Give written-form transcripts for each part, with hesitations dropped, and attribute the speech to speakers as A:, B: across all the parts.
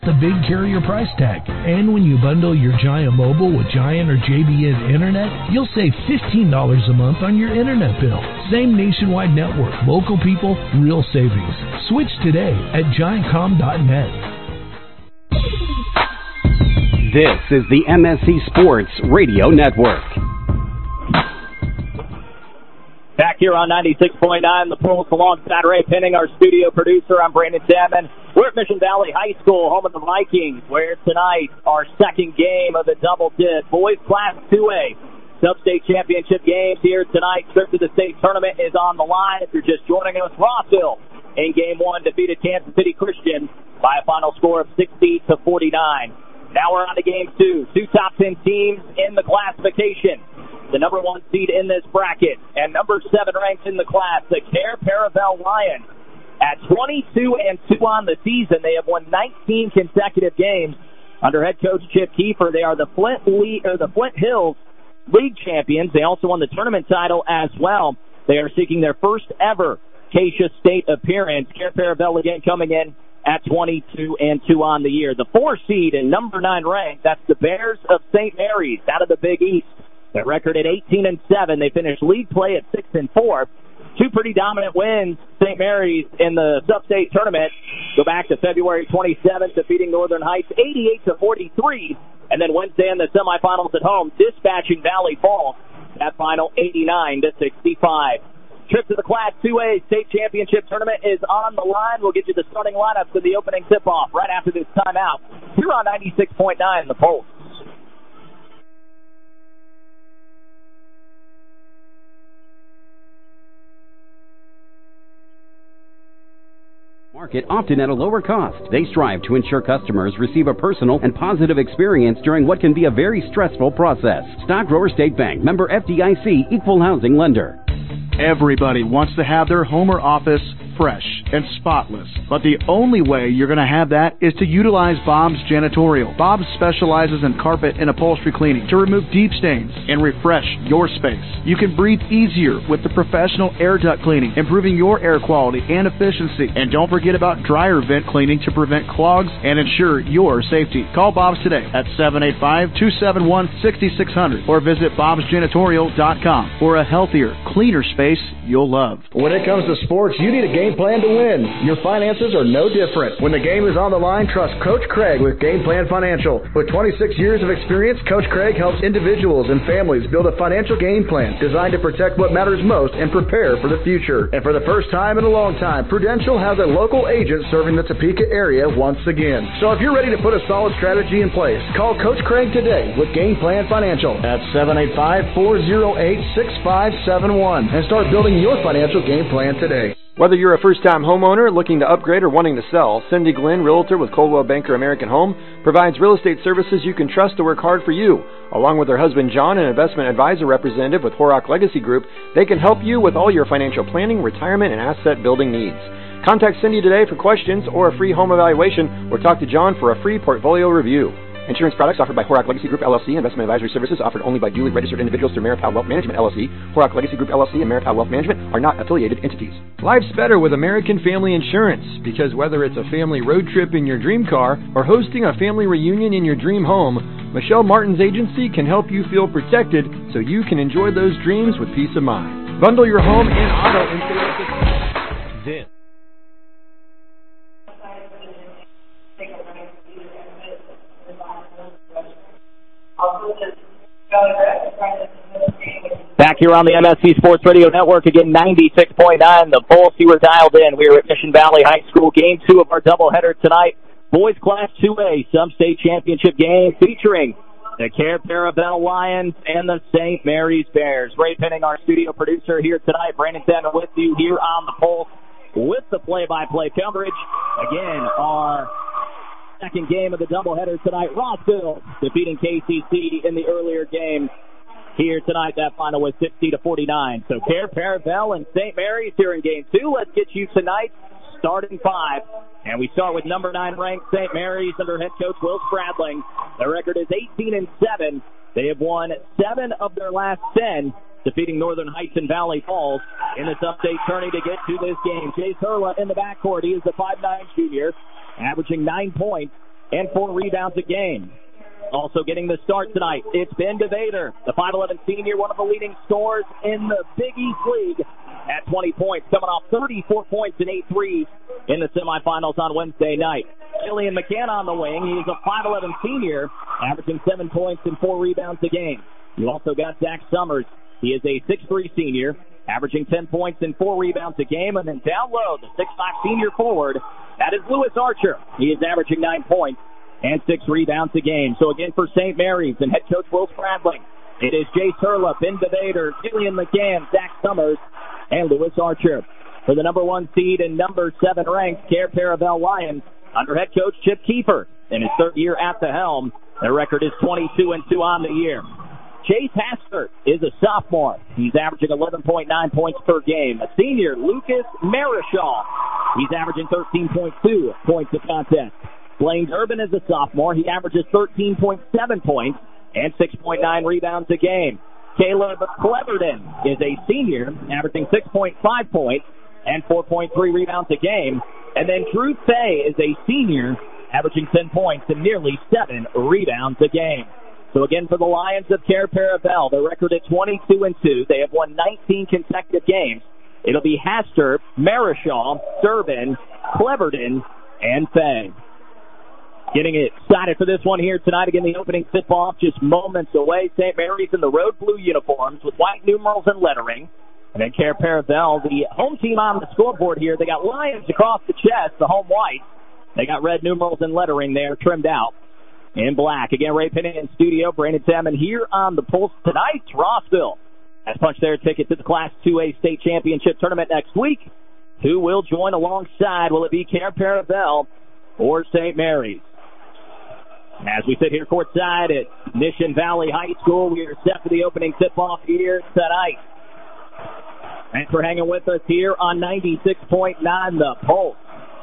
A: The big carrier price tag. And when you bundle your Giant Mobile with Giant or JBN Internet, you'll save $15 a month on your internet bill. Same nationwide network, local people, real savings. Switch today at giantcom.net.
B: This is the MSC Sports Radio Network.
C: Back here on 96.9, The Pulse, alongside Ray Penning, our studio producer. I'm Brandon Salmon. We're at Mission Valley High School, home of the Vikings, where tonight our second game of the double dip. Boys Class 2A Sub-State Championship games here tonight. Trip to the state tournament is on the line. If you're just joining us, Rossville in Game 1 defeated Kansas City Christian by a final score of 60-49. Now we're on to Game 2. Two top 10 teams in the classification. The number 1 seed in this bracket and number 7 ranked in the class, the Care Paravel Lions. At 22-2 on the season, they have won 19 consecutive games under head coach Chip Kiefer. They are the Flint Hills League champions. They also won the tournament title as well. They are seeking their first ever Acacia State appearance. Care Paravel again coming in at 22-2 on the year. The 4 seed and number 9 ranked, that's the Bears of St. Mary's out of the Big East. Their record at 18-7. They finished league play at 6-4. Two pretty dominant wins. St. Mary's in the sub-state tournament. Go back to February 27th, defeating Northern Heights 88-43. And then Wednesday in the semifinals at home, dispatching Valley Falls. That final 89-65. Trip to the Class 2A state championship tournament is on the line. We'll get you the starting lineups in the opening tip-off right after this timeout. Here on 96.9, The Pulse.
B: Market often at a lower cost. They strive to ensure customers receive a personal and positive experience during what can be a very stressful process. Stock Grower State Bank, member FDIC, equal housing lender.
D: Everybody wants to have their home or office fresh and spotless, but the only way you're going to have that is to utilize Bob's Janitorial. Bob specializes in carpet and upholstery cleaning to remove deep stains and refresh your space. You can breathe easier with the professional air duct cleaning, improving your air quality and efficiency. And don't forget about dryer vent cleaning to prevent clogs and ensure your safety. Call Bob's today at 785-271-6600 or visit bobsjanitorial.com for a healthier, cleaner space you'll love.
E: When it comes to sports, you need a game plan to win. Your finances are no different. When the game is on the line, trust Coach Craig with Game Plan Financial. With 26 years of experience, Coach Craig helps individuals and families build a financial game plan designed to protect what matters most and prepare for the future. And for the first time in a long time, Prudential has a local agent serving the Topeka area once again. So if you're ready to put a solid strategy in place, call Coach Craig today with Game Plan Financial at 785-408-6571 and start building your financial game plan today.
F: Whether you're a first-time homeowner looking to upgrade or wanting to sell, Cindy Glenn, Realtor with Coldwell Banker American Home, provides real estate services you can trust to work hard for you. Along with her husband John, an investment advisor representative with Horak Legacy Group, they can help you with all your financial planning, retirement, and asset building needs. Contact Cindy today for questions or a free home evaluation, or talk to John for a free portfolio review. Insurance products offered by Horak Legacy Group, LLC. Investment advisory services offered only by duly registered individuals through Marital Wealth Management, LLC. Horak Legacy Group, LLC and Marital Wealth Management are not affiliated entities.
G: Life's better with American Family Insurance, because whether it's a family road trip in your dream car or hosting a family reunion in your dream home, Michelle Martin's agency can help you feel protected so you can enjoy those dreams with peace of mind. Bundle your home and auto insurance. This.
C: Back here on the MSC Sports Radio Network, again, 96.9, The Pulse. You were dialed in. We are at Mission Valley High School, Game 2 of our doubleheader tonight. Boys Class 2A Sub-State Championship game featuring the Care Paravel Lions and the St. Mary's Bears. Ray Penning, our studio producer here tonight. Brandon Sander with you here on The Pulse with the play-by-play coverage. Again, our second game of the doubleheader tonight. Rossville defeating KCC in the earlier game. Here tonight, that final was 60-49. So Care Paravel and St. Mary's here in Game 2. Let's get you tonight starting 5. And we start with number 9 ranked St. Mary's under head coach Will Spradling. Their record is 18-7. They have won 7 of their last 10, defeating Northern Heights and Valley Falls in this upstate tourney to get to this game. Chase Hurla in the backcourt. He is the 5'9 junior, averaging 9 points, and 4 rebounds a game. Also getting the start tonight, it's Ben DeVader, the 5'11 senior, one of the leading scorers in the Big East League at 20 points, coming off 34 points and 8 threes in the semifinals on Wednesday night. Killian McCann on the wing. He's a 5'11 senior, averaging 7 points and 4 rebounds a game. You also got Zach Summers. He is a 6'3 senior, averaging 10 points and 4 rebounds a game. And then down low, the 6'5 senior forward, that is Lewis Archer. He is averaging 9 points and 6 rebounds a game. So again for St. Mary's and head coach Will Spradling, it is Jace Hurla, Ben DeVader, Killian McCann, Zach Summers, and Lewis Archer. For the number 1 seed and number 7 ranked Care Paravel Lions under head coach Chip Kiefer in his 3rd year at the helm. Their record is 22-2 on the year. Chase Hastert is a sophomore. He's averaging 11.9 points per game. A senior, Lucas Marischal. He's averaging 13.2 points a contest. Blaine Durbin is a sophomore. He averages 13.7 points and 6.9 rebounds a game. Caleb Cleverton is a senior, averaging 6.5 points and 4.3 rebounds a game. And then Drew Fay is a senior, averaging 10 points and nearly 7 rebounds a game. So again, for the Lions of Care Paravel, their record at 22-2. They have won 19 consecutive games. It'll be Hastert, Marischal, Durbin, Cleverton, and Fay. Getting excited for this one here tonight. Again, the opening tip-off just moments away. St. Mary's in the road blue uniforms with white numerals and lettering. And then Care Paravel, the home team on the scoreboard here. They got Lions across the chest, the home white. They got red numerals and lettering there trimmed out in black. Again, Ray Penny in studio, Brandon Salmon here on the Pulse tonight. Rossville has punched their ticket to the Class 2A state championship tournament next week. Who will join alongside? Will it be Care Paravel or St. Mary's? As we sit here courtside at Mission Valley High School, we are set for the opening tip-off here tonight. Thanks for hanging with us here on 96.9 The Pulse.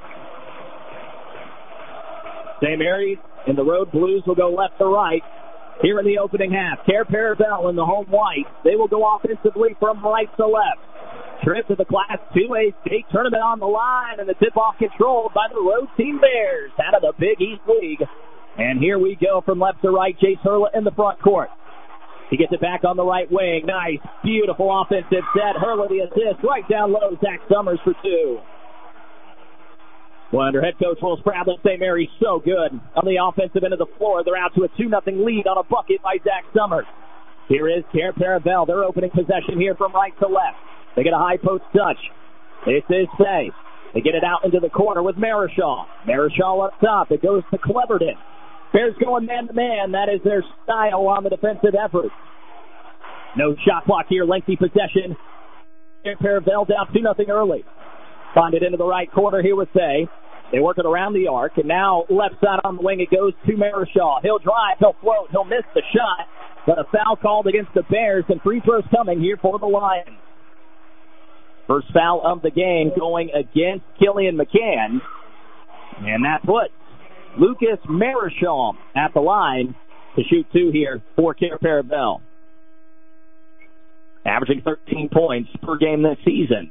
C: St. Mary's and the road blues will go left to right here in the opening half. Care Paravel in the home white. They will go offensively from right to left. Trip to the Class 2A state tournament on the line, and the tip-off controlled by the road team Bears out of the Big East League. And here we go from left to right. Jace Hurla in the front court. He gets it back on the right wing. Nice, beautiful offensive set. Hurla the assist. Right down low, Zach Summers for 2. Well, under head coach Will Spradling, St. Mary's so good on the offensive end of the floor. They're out to a 2-0 lead on a bucket by Zach Summers. Here is Care Paravel. They're opening possession here from right to left. They get a high post touch. This is safe. They get it out into the corner with Marischal. Marischal up top. It goes to Cleverton. Bears going man-to-man. That is their style on the defensive effort. No shot clock here. Lengthy possession. Paravel down 2-0 early. Find it into the right corner here with Fay. They work it around the arc. And now left side on the wing. It goes to Marischal. He'll drive. He'll float. He'll miss the shot. But a foul called against the Bears. And free throws coming here for the Lions. First foul of the game going against Killian McCann. And that puts Lucas Marischal at the line to shoot 2 here for Care Paravel. Averaging 13 points per game this season.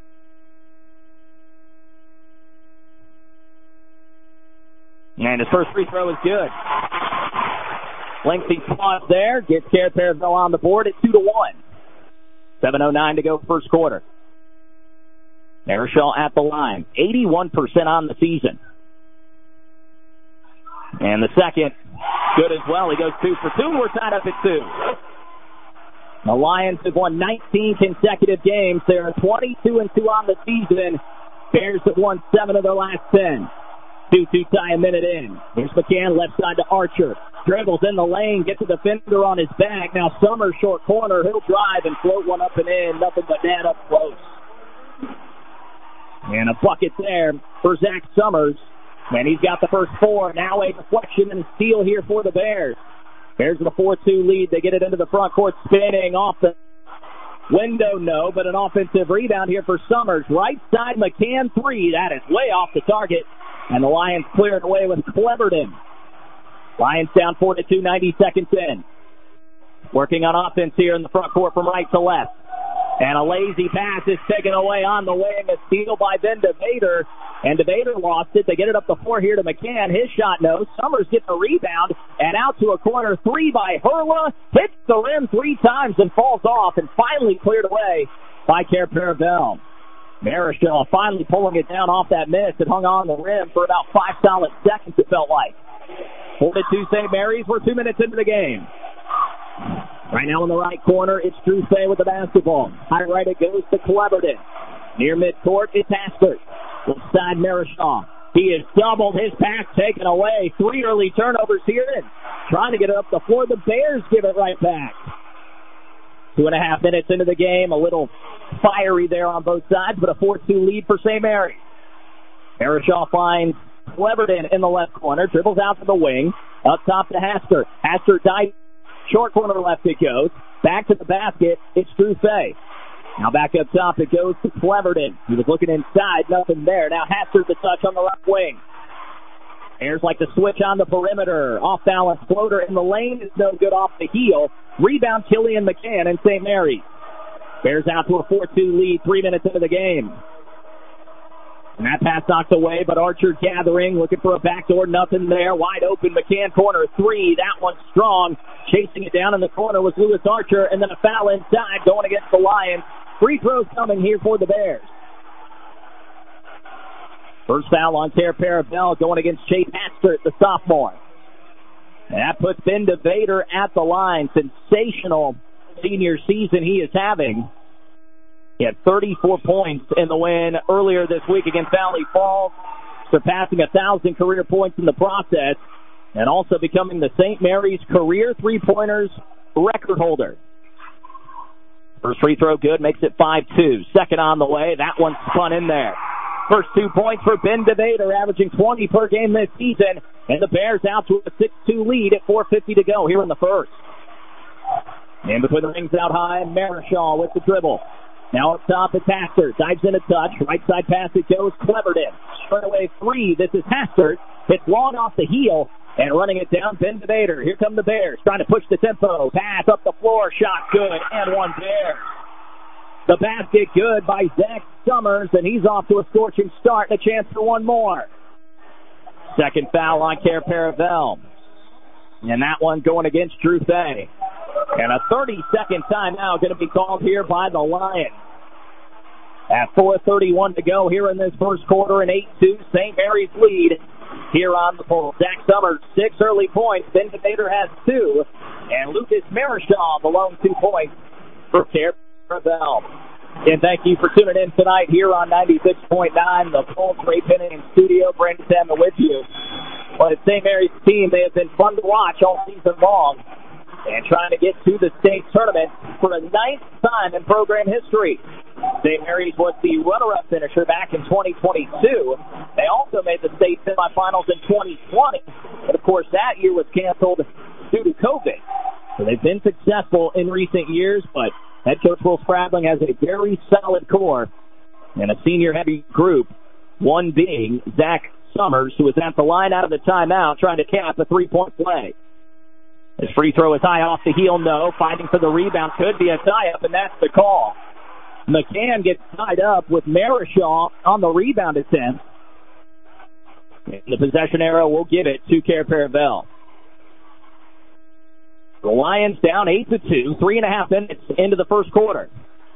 C: And his first free throw is good. Lengthy pause there. Gets Care Paravel on the board at 2-1. 7:09 to go first quarter. Marischal at the line. 81% on the season. And the second, good as well. He goes 2 for 2. We're tied up at 2. The Lions have won 19 consecutive games. They are 22-2 on the season. Bears have won 7 of their last 10. 2-2 tie a minute in. Here's McCann left side to Archer. Dribbles in the lane, gets a defender on his back. Now Summers short corner. He'll drive and float one up and in. Nothing but net up close. And a bucket there for Zach Summers. And he's got the first 4. Now a deflection and steal here for the Bears. Bears with a 4-2 lead. They get it into the front court, spinning off the window, no, but an offensive rebound here for Summers. Right side, McCann 3. That is way off the target. And the Lions clear it away with Cleverton. Lions down 4-2, 90 seconds in. Working on offense here in the front court from right to left. And a lazy pass is taken away on the wing. A steal by Ben DeVader. And DeVader lost it. They get it up the floor here to McCann. His shot, no. Summers gets a rebound. And out to a corner three by Hurla. Hits the rim 3 times and falls off. And finally cleared away by Care Paravel. Marichal finally pulling it down off that miss. It hung on the rim for about 5 solid seconds, it felt like. Hold it to St. Mary's. We're 2 minutes into the game. Right now in the right corner, it's Drew Fay with the basketball. High right, it goes to Cleverton. Near midcourt, it's Haskert. Left side, Marichal. He has doubled. His pass taken away. 3 early turnovers here. And trying to get it up the floor. The Bears give it right back. 2.5 minutes into the game. A little fiery there on both sides, but a 4-2 lead for St. Mary's. Marichal finds Cleverton in the left corner. Dribbles out to the wing. Up top to Haskert. Haskert dives. Short corner left it goes. Back to the basket. It's Drew Fay. Now back up top it goes to Cleverton. He was looking inside. Nothing there. Now Haskert the touch on the left wing. Bears like to switch on the perimeter. Off balance floater in the lane is no good off the heel. Rebound Killian McCann in St. Mary's. Bears out to a 4-2 lead 3 minutes into the game. And that pass knocked away, but Archer gathering, looking for a backdoor, nothing there. Wide open, McCann corner 3. That one's strong. Chasing it down in the corner was Lewis Archer, and then a foul inside going against the Lions. Free throws coming here for the Bears. First foul on Care Paravel going against Chase Haskert, the sophomore. And that puts Ben DeVader at the line. Sensational senior season he is having. He had 34 points in the win earlier this week against Valley Falls, surpassing 1,000 career points in the process, and also becoming the St. Mary's career three-pointers record holder. First free throw good, makes it 5-2. Second on the way, that one spun in there. First 2 points for Ben DeVader, averaging 20 per game this season, and the Bears out to a 6-2 lead at 4:50 to go here in the first. In between the rings out high, Marichal with the dribble. Now up top, it's Haskert. Dives in a touch. Right side pass, it goes Cleverton. Straight away 3. This is Haskert. It's long off the heel. And running it down, Ben DeVader. Here come the Bears. Trying to push the tempo. Pass up the floor. Shot good. And one Bears. The basket good by Zach Summers. And he's off to a scorching start and a chance for one more. Second foul on Care Paravel. And that one going against Drew Fay. And a 30-second timeout going to be called here by the Lions. At 4:31 to go here in this first quarter, an 8-2 St. Mary's lead here on the pole. Zach Summers, 6 early points. Ben DeVader has 2. And Lucas Marichal, the lone 2 points for Care Paravel. And thank you for tuning in tonight here on 96.9. The Pulse, Ray Penning in studio. Brandon Salmon with you. Well, it's St. Mary's team. They have been fun to watch all season long. And trying to get to the state tournament for a 9th time in program history. St. Mary's was the runner-up finisher back in 2022. They also made the state semifinals in 2020. But, of course, that year was canceled due to COVID. So they've been successful in recent years, but head coach Will Spradling has a very solid core and a senior-heavy group, one being Zach Summers, who is at the line out of the timeout trying to cap a 3-point play. His free throw is high off the heel, no. Fighting for the rebound, could be a tie-up, and that's the call. McCann gets tied up with Marichal on the rebound attempt. In the possession arrow, we'll give it to Care Paravel. The Lions down 8-2, 3.5 minutes into the first quarter.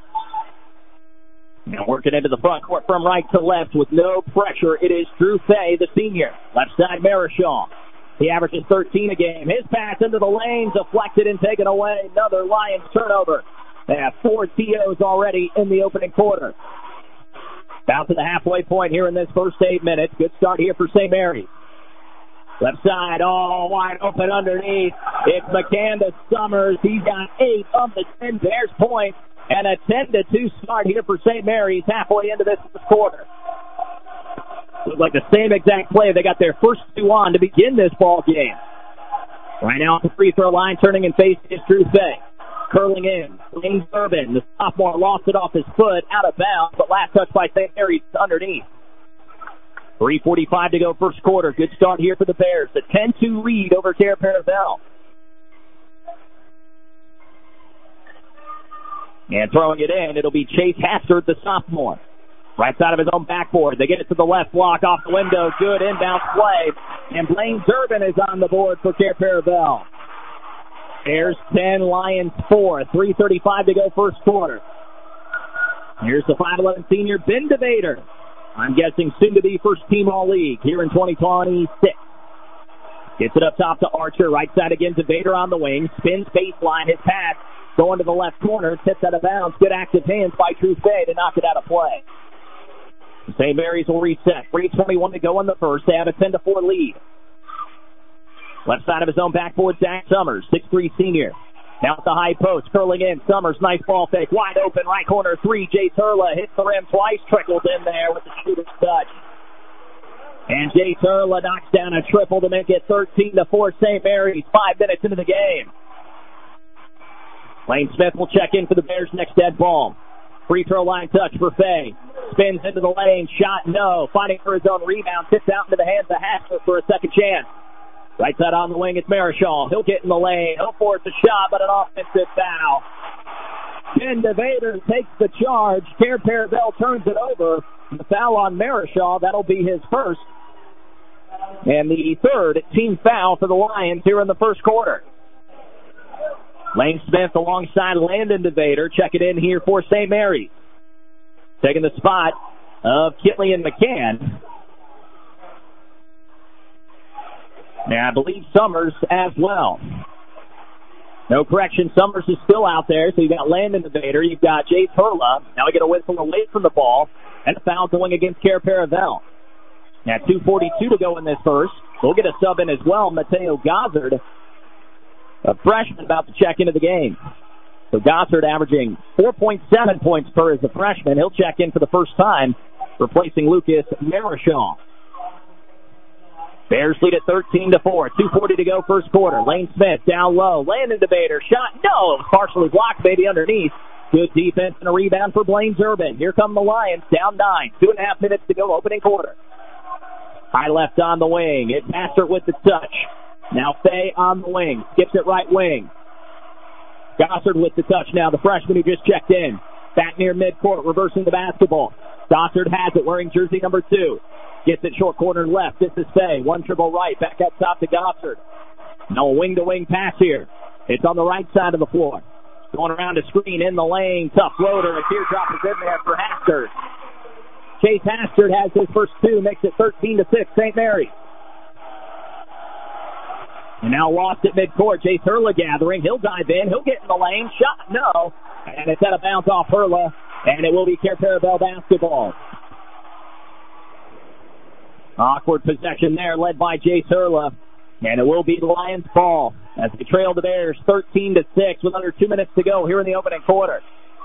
C: Now working into the front court from right to left with no pressure. It is Drew Fay, the senior. Left side, Marichal. He averages 13 a game. His pass into the lane, deflected and taken away. Another Lions turnover. They have 4 TOs already in the opening quarter. About to the halfway point here in this first 8 minutes. Good start here for St. Mary's. Left side, all wide open underneath. It's McCann to Summers. He's got 8 of the 10 Bears points. And a 10-2 start here for St. Mary's halfway into this quarter. Looks like the same exact play. They got their first 2 on to begin this ball game. Right now at the free throw line, turning and facing is Drew Fay. Curling in. Lane Durbin, the sophomore, lost it off his foot, out of bounds, but last touch by St. Mary's underneath. 3:45 to go first quarter. Good start here for the Bears. The 10-2 lead over Care Paravel. And throwing it in, it'll be Chase Hastert, the sophomore. Right side of his own backboard. They get it to the left block off the window. Good inbound play. And Blaine Durbin is on the board for Cape Paravel. Bears 10, Lions 4. 3:35 to go first quarter. Here's the 5'11 senior, Ben DeVader. I'm guessing soon to be first team All-League here in 2026. Gets it up top to Archer. Right side again to Vader on the wing. Spins baseline. His pass going to the left corner. Tips out of bounds. Good active hands by Drew Fay to knock it out of play. St. Mary's will reset. 3:21 to go in the first. They have a 10-4 lead. Left side of his own backboard, Zach Summers, 6'3 senior. Now at the high post, curling in. Summers, nice ball fake. Wide open, right corner three. Jace Hurla hits the rim twice, trickles in there with the shooter's touch. And Jace Hurla knocks down a triple to make it 13-4 St. Mary's. 5 minutes into the game. Lane Smith will check in for the Bears' next dead ball. Free throw line touch for Fay. Spins into the lane. Shot, no. Fighting for his own rebound. Tips out into the hands of Haskell for a second chance. Right side on the wing, it's Marichal. He'll get in the lane. He'll force a shot, but an offensive foul. Ben DeVader takes the charge. Cape Paravel turns it over. The foul on Marichal. That'll be his first. And the third team foul for the Lions here in the first quarter. Lane Smith alongside Landon DeVader. Check it in here for St. Mary's. Taking the spot of Killian McCann. And I believe Summers as well. No correction, Summers is still out there. So you've got Landon DeVader. You've got Jace Hurla. Now we get a whistle away from the ball. And a foul going against Cape Paravel. Now 2:42 to go in this first. We'll get a sub in as well. Mateo Gossard, a freshman, about to check into the game. So Gossard averaging 4.7 points per as a freshman. He'll check in for the first time, replacing Lucas Marichal. Bears lead at 13-4. 2:40 to go first quarter. Lane Smith down low. Landon DeVader. Shot, no. Partially blocked, maybe underneath. Good defense and a rebound for Blaine Durbin. Here come the Lions, down 9. 2.5 minutes to go, opening quarter. High left on the wing. It's Hastert with the touch. Now Fay on the wing. Skips it right wing. Gossard with the touch now. The freshman who just checked in. Back near midcourt, reversing the basketball. Gossard has it, wearing jersey number 2. Gets it short corner left. This is Fay. One dribble right. Back up top to Gossard. No wing-to-wing pass here. It's on the right side of the floor. Going around a screen in the lane. Tough floater. A teardrop is in there for Hastert. Chase Hastert has his first 2. Makes it 13-6 St. Mary's. And now lost at midcourt. Jace Hurla gathering. He'll dive in. He'll get in the lane. Shot, no. And it's out of bounds off Hurla. And it will be Cape Paravel basketball. Awkward possession there, led by Jace Hurla. And it will be the Lions' ball as they trail the Bears 13-6 with under 2 minutes to go here in the opening quarter.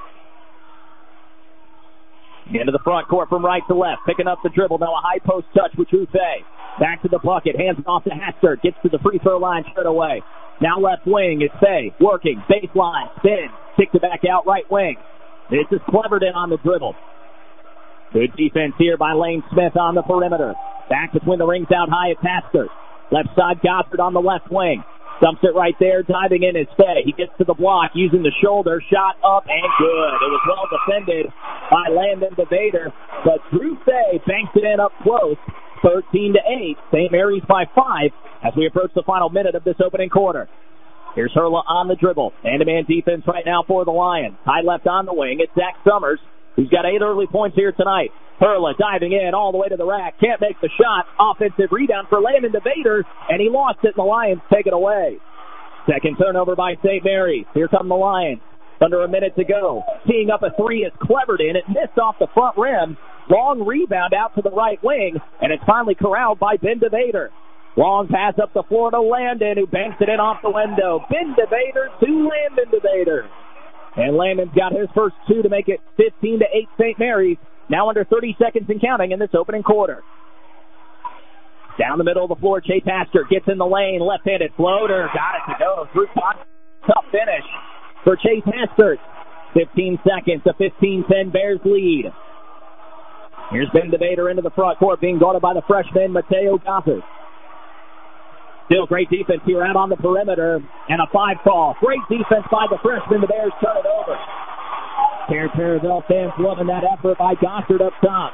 C: Into the front court from right to left, picking up the dribble. Now a high post touch with Drew Fay. Back to the bucket, hands off to Hastert. Gets to the free throw line straight away. Now left wing, it's Fay working, baseline, spin, kicks it back out right wing. This is Cleverton on the dribble. Good defense here by Lane Smith on the perimeter. Back between the rings out high, it's Hastert. Left side, Gossard on the left wing. Dumps it right there, diving in is Fay. He gets to the block, using the shoulder, shot up and good. It was well defended by Landon DeVader, but Drew Fay banks it in up close, 13-8. St. Mary's by 5 as we approach the final minute of this opening quarter. Here's Hurla on the dribble. Man-to-man defense right now for the Lions. High left on the wing, it's Zach Summers, who's got 8 early points here tonight. Hurla diving in all the way to the rack. Can't make the shot. Offensive rebound for Landon DeVader, and he lost it, and the Lions take it away. Second turnover by St. Mary's. Here come the Lions. Under a minute to go. Teeing up a 3 is Cleverton. It missed off the front rim. Long rebound out to the right wing, and it's finally corralled by Ben DeVader. Long pass up the floor to Landon, who banks it in off the window. Ben DeVader to Landon DeVader. And Landon's got his first 2 to make it 15-8 St. Mary's. Now under 30 seconds and counting in this opening quarter. Down the middle of the floor, Chase Hastert gets in the lane. Left-handed floater. Got it to go. Tough finish for Chase Hastert. 15 seconds, a 15-10 Bears lead. Here's Ben DeVader into the front court, being guarded by the freshman, Mateo Gossard. Still great defense here out on the perimeter. And a 5 call. Great defense by the freshman. The Bears turn it over. Care Paravel fans loving that effort by Gossard up top.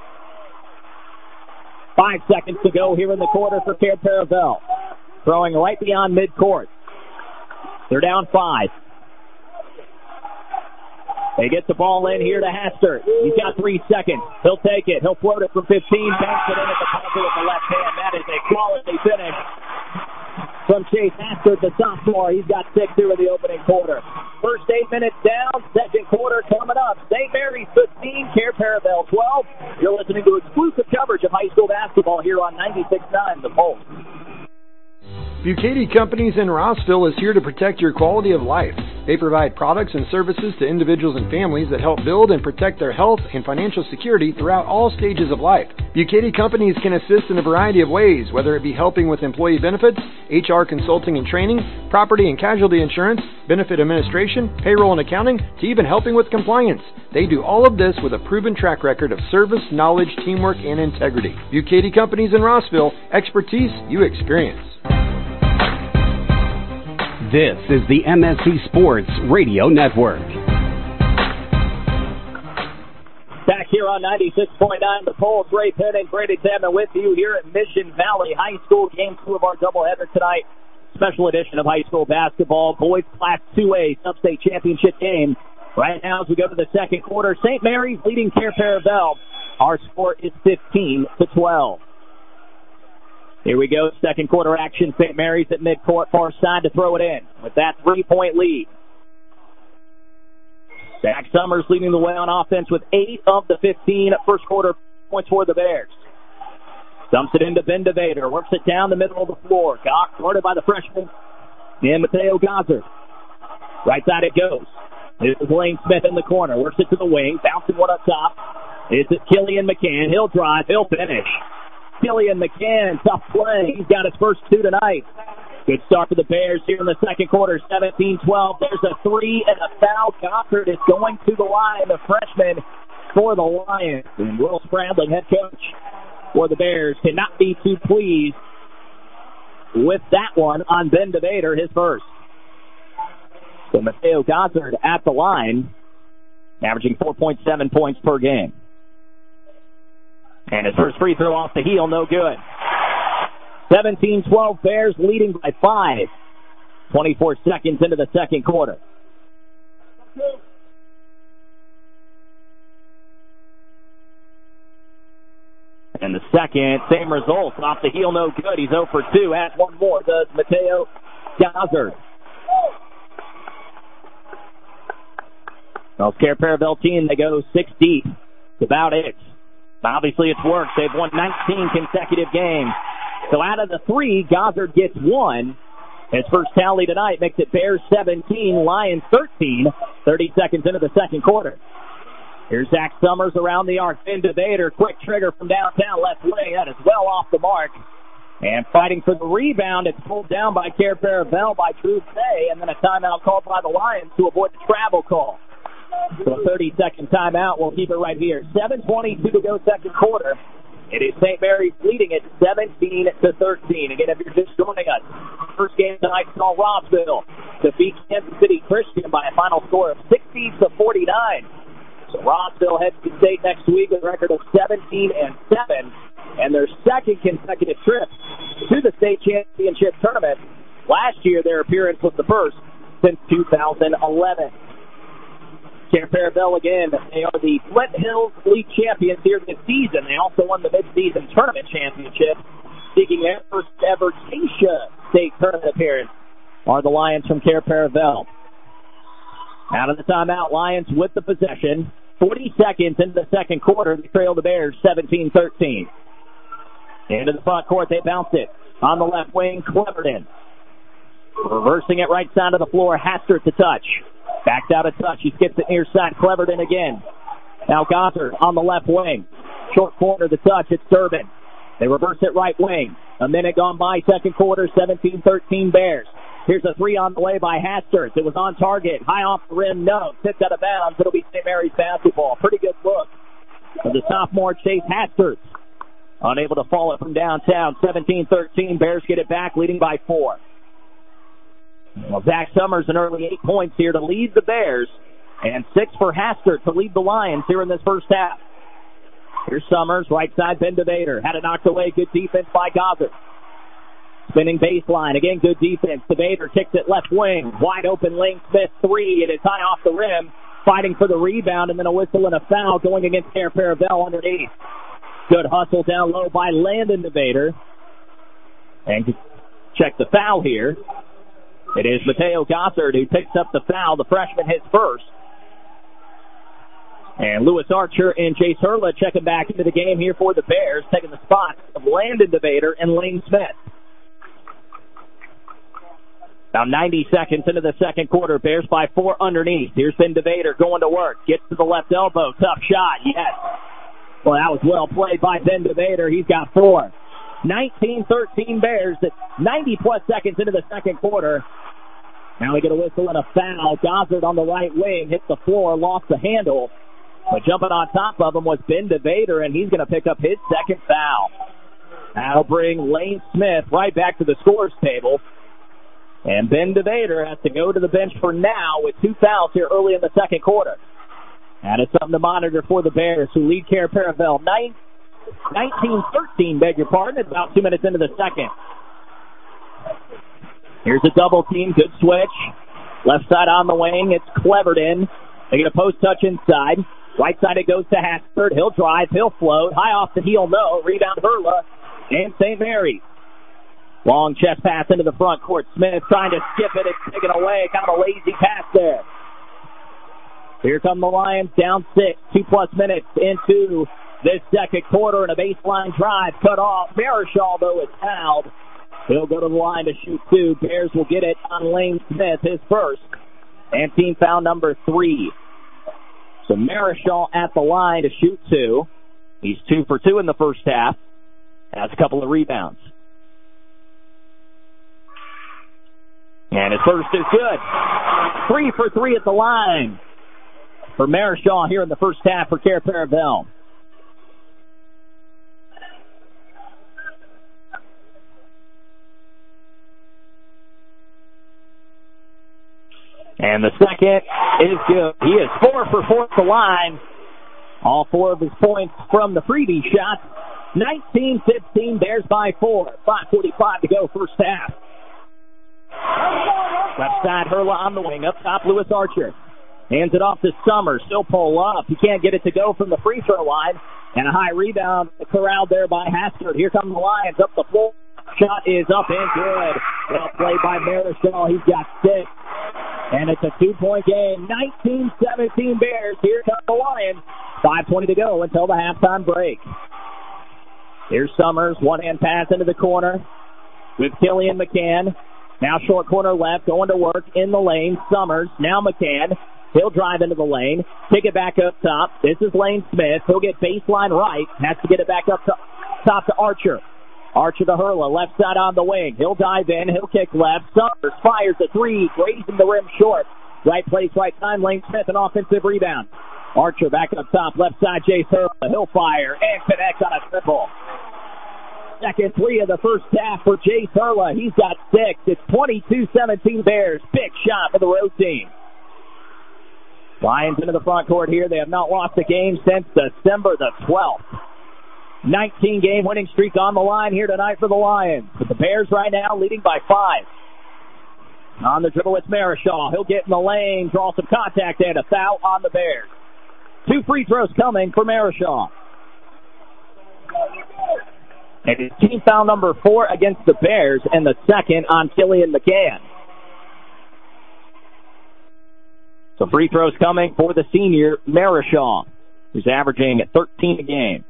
C: 5 seconds to go here in the quarter for Care Paravel. Throwing right beyond midcourt. They're down 5. They get the ball in here to Hastert. He's got 3 seconds. He'll take it. He'll float it from 15. Banks it in at the buzzer with the left hand. That is a quality finish from Chase Hastert, the sophomore. He's got 6 here in the opening quarter. First 8 minutes down. Second quarter coming up. St. Mary's 15, Care Paravel 12. You're listening to exclusive coverage of high school basketball here on 96.9 The Pulse.
F: Bucati Companies in Rossville is here to protect your quality of life. They provide products and services to individuals and families that help build and protect their health and financial security throughout all stages of life. Bucati Companies can assist in a variety of ways, whether it be helping with employee benefits, HR consulting and training, property and casualty insurance, benefit administration, payroll and accounting, to even helping with compliance. They do all of this with a proven track record of service, knowledge, teamwork, and integrity. Bucati Companies in Rossville, expertise you experience.
B: This is the MSC Sports Radio Network.
C: Back here on 96.9 The Pulse, Ray Penn and Brady Chapman with you here at Mission Valley High School. Game 2 of our doubleheader tonight. Special edition of high school basketball. Boys Class 2A Sub-State Championship game. Right now as we go to the second quarter, St. Mary's leading Care Paravel. Our score is 15-12. Here we go, second quarter action. St. Mary's at midcourt, far side to throw it in with that 3-point lead. Zach Summers leading the way on offense with 8 of the 15 first quarter points for the Bears. Dumps it into Ben DeVader, works it down the middle of the floor. Guarded by the freshman, and Mateo Gossard. Right side it goes. This is Lane Smith in the corner, works it to the wing, bouncing one up top. It's Killian McCann. He'll drive, he'll finish. Killian McCann, tough play. He's got his first 2 tonight. Good start for the Bears here in the second quarter, 17-12. There's a 3 and a foul. Gossard is going to the line, the freshman for the Lions. And Will Spradling, head coach for the Bears, cannot be too pleased with that one on Ben DeVader, his first. So Mateo Gossard at the line, averaging 4.7 points per game. And his first free throw off the heel, no good. 17-12, Bears leading by 5. 24 seconds into the second quarter. And the second, same result. Off the heel, no good. He's 0 for 2. Has one more, does Mateo Gossard. Well, Care Paravel team, they go 6 deep. That's about it. Obviously, it's worked. They've won 19 consecutive games. So out of the 3, Gossard gets 1. His first tally tonight makes it Bears 17, Lions 13. 30 seconds into the second quarter. Here's Zach Summers around the arc. Ben DeVader, quick trigger from downtown left wing. That is well off the mark. And fighting for the rebound, it's pulled down by Care Paravel by Drew Fay. And then a timeout called by the Lions to avoid the travel call. So a 30-second timeout. We'll keep it right here. 7:22 to go second quarter. It is St. Mary's leading it 17-13. Again, if you're just joining us, first game tonight saw Rossville defeat Kansas City Christian by a final score of 60-49. So Rossville heads to state next week with a record of 17-7, and their second consecutive trip to the state championship tournament. Last year, their appearance was the first since 2011. Care Paravel again, they are the Flint Hills League champions here this season. They also won the mid-season tournament championship, seeking their first ever Keisha State tournament appearance, are the Lions from Care Paravel. Out of the timeout, Lions with the possession. 40 seconds into the second quarter, they trail the Bears 17-13. Into the front court, they bounce it. On the left wing, Cleverton. Reversing it right side of the floor, Hastert to touch. Backed out of touch. He skips it near side. Cleverton again. Now Gossard on the left wing. Short corner to touch. It's Durbin. They reverse it right wing. A minute gone by. Second quarter. 17-13 Bears. Here's a 3 on the way by Hastert. It was on target. High off the rim. No. Tipped out of bounds. It'll be St. Mary's basketball. Pretty good look for the sophomore Chase Hastert. Unable to follow it from downtown. 17-13. Bears get it back, leading by 4. Well, Zach Summers an early 8 points here to lead the Bears And 6 for Hastert to lead the Lions here in this first half. Here's Summers, right side, Ben DeVader. Had it knocked away. Good defense by Gossard. Spinning baseline. Again, good defense. DeVader kicks it left wing. Wide open Lane Smith, 3. It is high off the rim. Fighting for the rebound, and then a whistle and a foul going against Care Paravel underneath. Good hustle down low by Landon DeVader. And to check the foul here, it is Mateo Gossard who picks up the foul. The freshman hits first. And Lewis Archer and Jace Hurla checking back into the game here for the Bears, taking the spots of Landon DeVader and Lane Smith. Now 90 seconds into the second quarter, Bears by 4 underneath. Here's Ben DeVader going to work. Gets to the left elbow. Tough shot, yes. Well, that was well played by Ben DeVader. He's got 4. 19-13 Bears at 90-plus seconds into the second quarter. Now we get a whistle and a foul. Gossard on the right wing hits the floor, lost the handle. But jumping on top of him was Ben DeVader, and he's going to pick up his second foul. That'll bring Lane Smith right back to the scores table. And Ben DeVader has to go to the bench for now with 2 fouls here early in the second quarter. That is something to monitor for the Bears, who lead Care Paravel 19-13, beg your pardon, at about 2 minutes into the second. Here's a double team, good switch. Left side on the wing, it's Cleverton. They get a post touch inside. Right side it goes to Hastert. He'll drive, he'll float. High off the heel, no. Rebound Hurla and St. Mary's. Long chest pass into the front court. Smith trying to skip it. It's taken away. Kind of a lazy pass there. Here come the Lions down 6. 2+ minutes into this second quarter, and a baseline drive cut off. Marichal, though, is fouled. He'll go to the line to shoot 2. Bears will get it on Lane Smith, his first. And team foul number 3. So Marichal at the line to shoot 2. He's 2 for 2 in the first half. Has a couple of rebounds. And his first is good. 3 for 3 at the line for Marichal here in the first half for Care Paravel. And the second is good. He is 4 for 4 at the line. All 4 of his points from the freebie shot. 19-15, Bears by 4. 5:45 to go, first half. Left side, Hurla on the wing. Up top, Lewis Archer. Hands it off to Summers. Still pull up. He can't get it to go from the free throw line. And a high rebound corralled there by Hastert. Here come the Lions up the floor. Shot is up and good. Well played by Marichal. He's got 6. And it's a 2-point game. 19-17 Bears. Here come the Lions. 5:20 to go until the halftime break. Here's Summers. One-hand pass into the corner with Killian McCann. Now short corner left, going to work in the lane. Summers, now McCann. He'll drive into the lane. Kick it back up top. This is Lane Smith. He'll get baseline right. Has to get it back up to top to Archer. Archer to Hurla, left side on the wing. He'll dive in. He'll kick left. Summers fires a 3, grazing the rim short. Right place, right time. Lane Smith, an offensive rebound. Archer back up top, left side, Jace Hurla. He'll fire and connect on a triple. Second 3 of the first half for Jace Hurla. He's got 6. It's 22-17 Bears. Big shot for the road team. Lions into the front court here. They have not lost a game since December the 12th. 19-game winning streak on the line here tonight for the Lions. But the Bears right now leading by 5. On the dribble, it's Marichal. He'll get in the lane, draw some contact, and a foul on the Bears. 2 free throws coming for Marichal. And it's team foul number 4 against the Bears, and the second on Killian McCann. So free throws coming for the senior, Marichal, who's averaging 13 a game.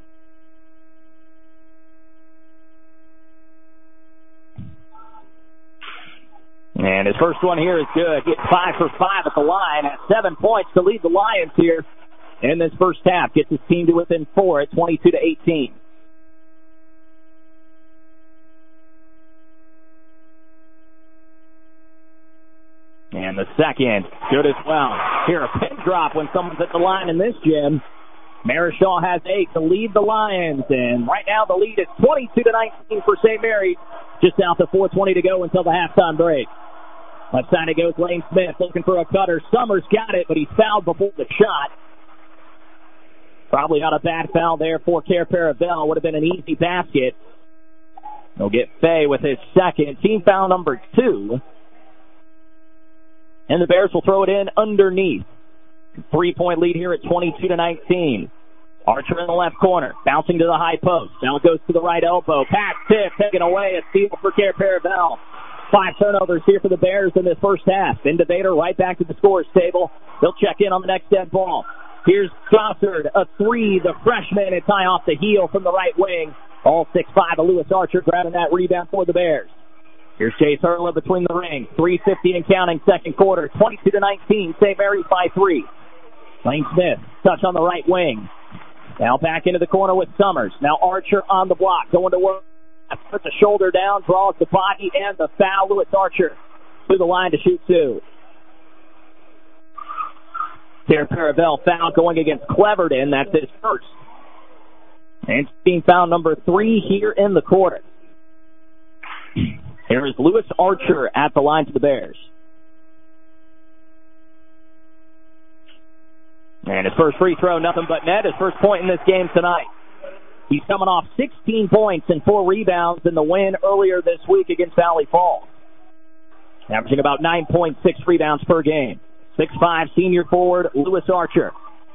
C: And his first one here is good. Gets 5 for 5 at the line. Has 7 points to lead the Lions here in this first half. Gets his team to within 4 at 22-18. And the second, good as well. Here, a pin drop when someone's at the line in this gym. Marichal has 8 to lead the Lions. And right now the lead is 22-19 for St. Mary's. Just south of 4:20 to go until the halftime break. Left side it goes, Lane Smith looking for a cutter. Summers got it, but he fouled before the shot. Probably not a bad foul there for Care Paravel. Would have been an easy basket. He'll get Fay with his second. Team foul number 2. And the Bears will throw it in underneath. 3-point lead here at 22-19. Archer in the left corner, bouncing to the high post. Now it goes to the right elbow. Pass tip, taken away. A steal for Care Paravel. 5 turnovers here for the Bears in this first half. Into Vader right back to the scorer's table. They'll check in on the next dead ball. Here's Gossard, a 3, the freshman, and tie off the heel from the right wing. All 6'5" of Lewis Archer grabbing that rebound for the Bears. Here's Chase Hurla between the rings. 3:50 and counting, second quarter. 22-19, St. Mary's by 3. Lane Smith, touch on the right wing. Now back into the corner with Summers. Now Archer on the block, going to work. Puts the shoulder down, draws the body, and the foul. Lewis Archer to the line to shoot 2. Care Paravel foul going against Cleverton. That's his first. And team foul number 3 here in the quarter. Here is Lewis Archer at the line to the Bears. And his first free throw, nothing but net. His first point in this game tonight. He's coming off 16 points and 4 rebounds in the win earlier this week against Valley Falls. Averaging about 9.6 rebounds per game. 6'5" senior forward, Lewis Archer.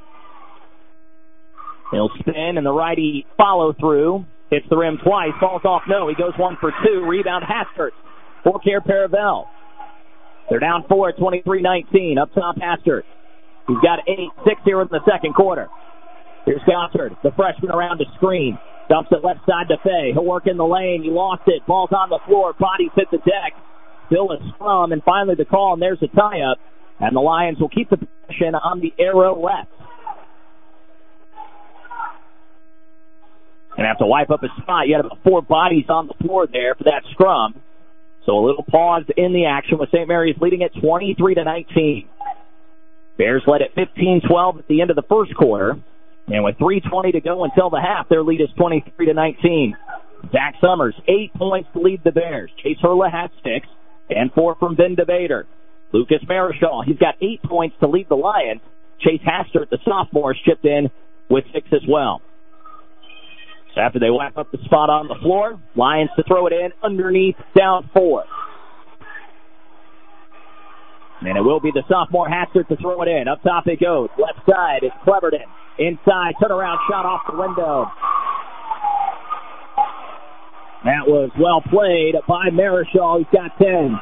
C: He'll spin, and the righty follow-through. Hits the rim twice, falls off, no. He goes 1 for 2. Rebound, Hastert for Care Paravel. They're down 4 at 23-19. Up top, Hastert. He's got 8-6 here in the second quarter. Here's Gossard, the freshman around the screen. Dumps it left side to Fay. He'll work in the lane. He lost it. Ball's on the floor. Bodies hit the deck. Still a scrum, and finally the call, and there's a tie-up. And the Lions will keep the possession on the arrow left. Gonna have to wipe up a spot. You had about 4 bodies on the floor there for that scrum. So a little pause in the action with St. Mary's leading at 23-19. Bears led at 15-12 at the end of the first quarter. And with 3:20 to go until the half, their lead is 23-19. Zach Summers, 8 points to lead the Bears. Chase Hurla had 6, and 4 from Ben DeVader. Lucas Marichal, he's got 8 points to lead the Lions. Chase Hastert, the sophomore, chipped in with 6 as well. So after they wipe up the spot on the floor, Lions to throw it in underneath, down 4. And it will be the sophomore Hastert to throw it in. Up top it goes. Left side, it's Cleverton. Inside, turnaround shot off the window. That was well played by Marichal. He's got 10.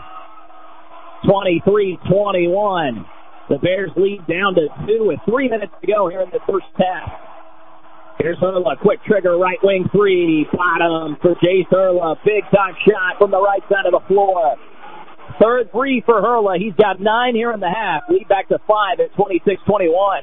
C: 23-21. The Bears lead down to 2 with 3 minutes to go here in the first half. Here's Hurla, quick trigger, right wing 3, bottom for Jace Hurla. Big time shot from the right side of the floor. Third 3 for Hurla. He's got 9 here in the half. Lead back to 5 at 26-21.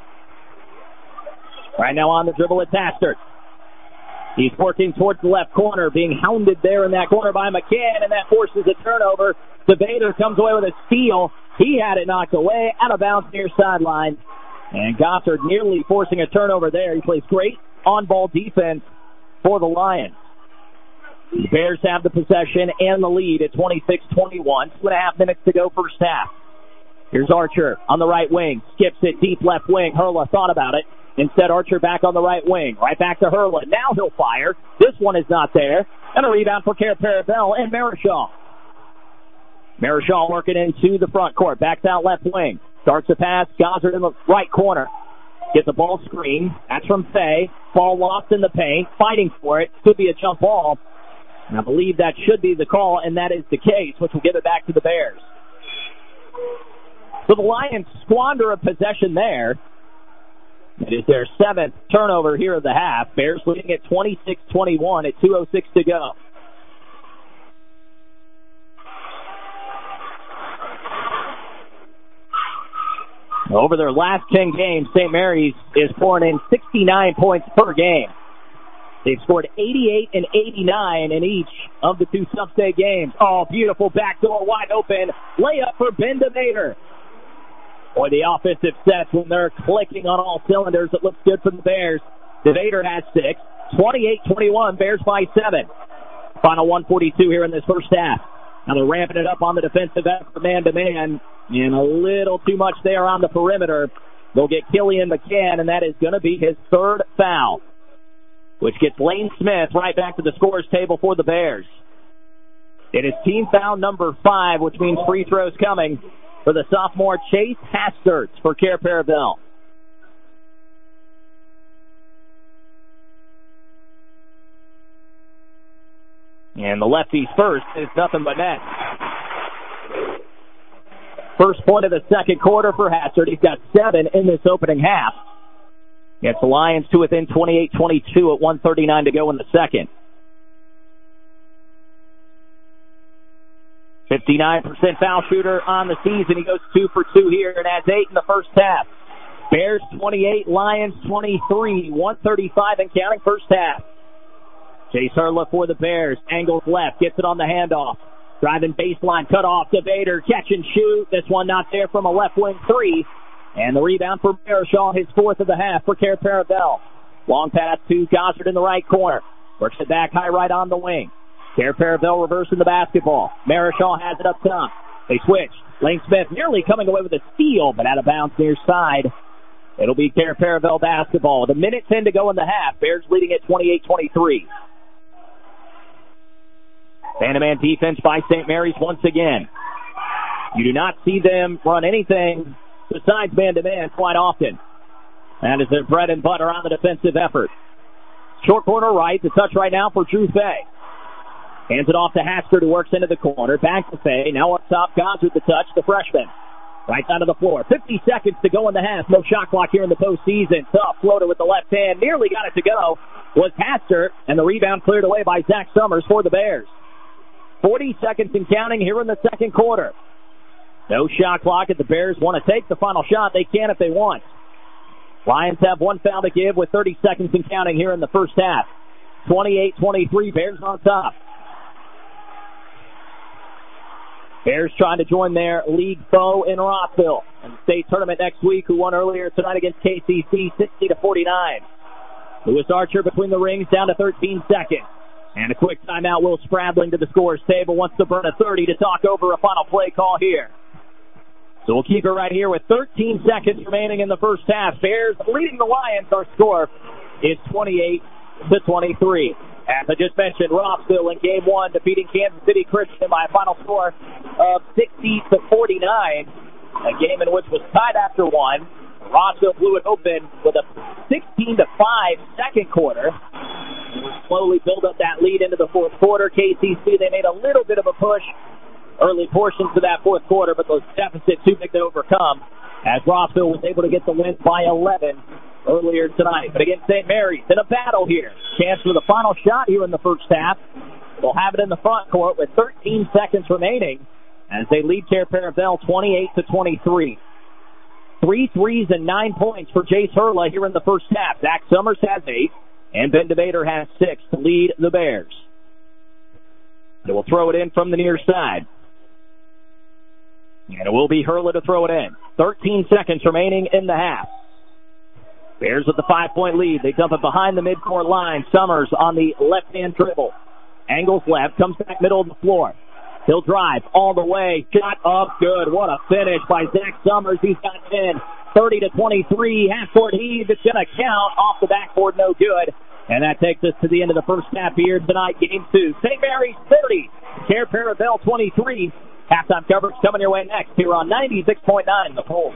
C: Right now on the dribble, it's Hastert. He's working towards the left corner, being hounded there in that corner by McCann, and that forces a turnover. DeVader comes away with a steal. He had it knocked away, out of bounds near sideline. And Gossard nearly forcing a turnover there. He plays great on-ball defense for the Lions. The Bears have the possession and the lead at 26-21. 2.5 minutes to go first half. Here's Archer on the right wing. Skips it deep left wing. Hurla thought about it. Instead, Archer back on the right wing. Right back to Hurla. Now he'll fire. This one is not there. And a rebound for Care Paravel and Marichal. Marichal working into the front court. Backs out left wing. Starts a pass. Gossard in the right corner. Gets the ball screen. That's from Fay. Ball lost in the paint. Fighting for it. Could be a jump ball. And I believe that should be the call, and that is the case, which will give it back to the Bears. So the Lions squander a possession there. It is their 7th turnover here of the half. Bears leading at 26-21 at 2:06 to go. Over their last 10 games, St. Mary's is pouring in 69 points per game. They've scored 88 and 89 in each of the 2 sub-state games. Oh, beautiful backdoor wide open layup for Ben DeVader. Boy, the offensive sets, when they're clicking on all cylinders, it looks good for the Bears. DeVader has 6. 28-21, Bears by 7. Final 1:42 here in this first half. Now they're ramping it up on the defensive effort, man-to-man, and a little too much there on the perimeter. They'll get Killian McCann, and that is going to be his third foul, which gets Lane Smith right back to the scorer's table for the Bears. It is team foul number 5, which means free throws coming for the sophomore Chase Hastert for Cair Paravel. And the lefties first is nothing but net. First point of the second quarter for Hastert. He's got 7 in this opening half. Gets the Lions to within 28-22 at 1:39 to go in the second. 59% foul shooter on the season. He goes 2 for 2 here and adds 8 in the first half. Bears 28, Lions 23. 1:35 and counting first half. Chase Hurla for the Bears. Angles left. Gets it on the handoff. Driving baseline. Cut off to Bader. Catch and shoot. This one not there from a left wing 3. And the rebound for Marichal, his 4th of the half for Cair Paravel. Long pass to Gossard in the right corner. Works it back high right on the wing. Cair Paravel reversing the basketball. Marichal has it up top. They switch. Lane Smith nearly coming away with a steal, but out of bounds near side. It'll be Cair Paravel basketball. With 1:10 to go in the half. Bears leading at 28-23. Man-to-man defense by St. Mary's once again. You do not see them run anything besides man-to-man quite often. That is their bread and butter on the defensive effort. Short corner right, the touch right now for Drew Fay. Hands it off to Hastert, who works into the corner. Back to Fay. Now up top, Gossard the touch, the freshman. Right side of the floor. 50 seconds to go in the half. No shot clock here in the postseason. Tough floater with the left hand. Nearly got it to go. Was Hastert, and the rebound cleared away by Zach Summers for the Bears. 40 seconds and counting here in the second quarter. No shot clock. If the Bears want to take the final shot, they can if they want. Lions have 1 foul to give with 30 seconds and counting here in the first half. 28-23, Bears on top. Bears trying to join their league foe in Rockville in the state tournament next week, who won earlier tonight against KCC 60-49. Lewis Archer between the rings, down to 13 seconds. And a quick timeout. Will Spradling to the scorer's table, wants to burn a 30 to talk over a final play call here. So we'll keep it right here with 13 seconds remaining in the first half. Bears leading the Lions. Our score is 28-23. As I just mentioned, Rossville in Game 1 defeating Kansas City Christian by a final score of 60-49. A game in which was tied after 1. Rossville blew it open with a 16-5 second quarter. Slowly build up that lead into the fourth quarter. KCC, they made a little bit of a push early portions of that fourth quarter, but those deficits too big to overcome as Rossville was able to get the win by 11 earlier tonight. But again, St. Mary's in a battle here. Chance for the final shot here in the first half. They'll have it in the front court with 13 seconds remaining as they lead Cair Paravel 28-23. 3 threes and 9 points for Jace Hurla here in the first half. Zach Summers has 8, and Ben DeVader has 6 to lead the Bears. They will throw it in from the near side. And it will be Hurla to throw it in. 13 seconds remaining in the half. Bears with the 5-point lead. They dump it behind the midcourt line. Summers on the left-hand dribble. Angles left, comes back middle of the floor. He'll drive all the way. Shot up, good. What a finish by Zach Summers. He's got 10. 30-23. Half-court heave. It's going to count. Off the backboard, no good. And that takes us to the end of the first half here tonight, Game 2. St. Mary's 30. Cair Paravel 23. Halftime coverage coming your way next here on 96.9 The Pulse.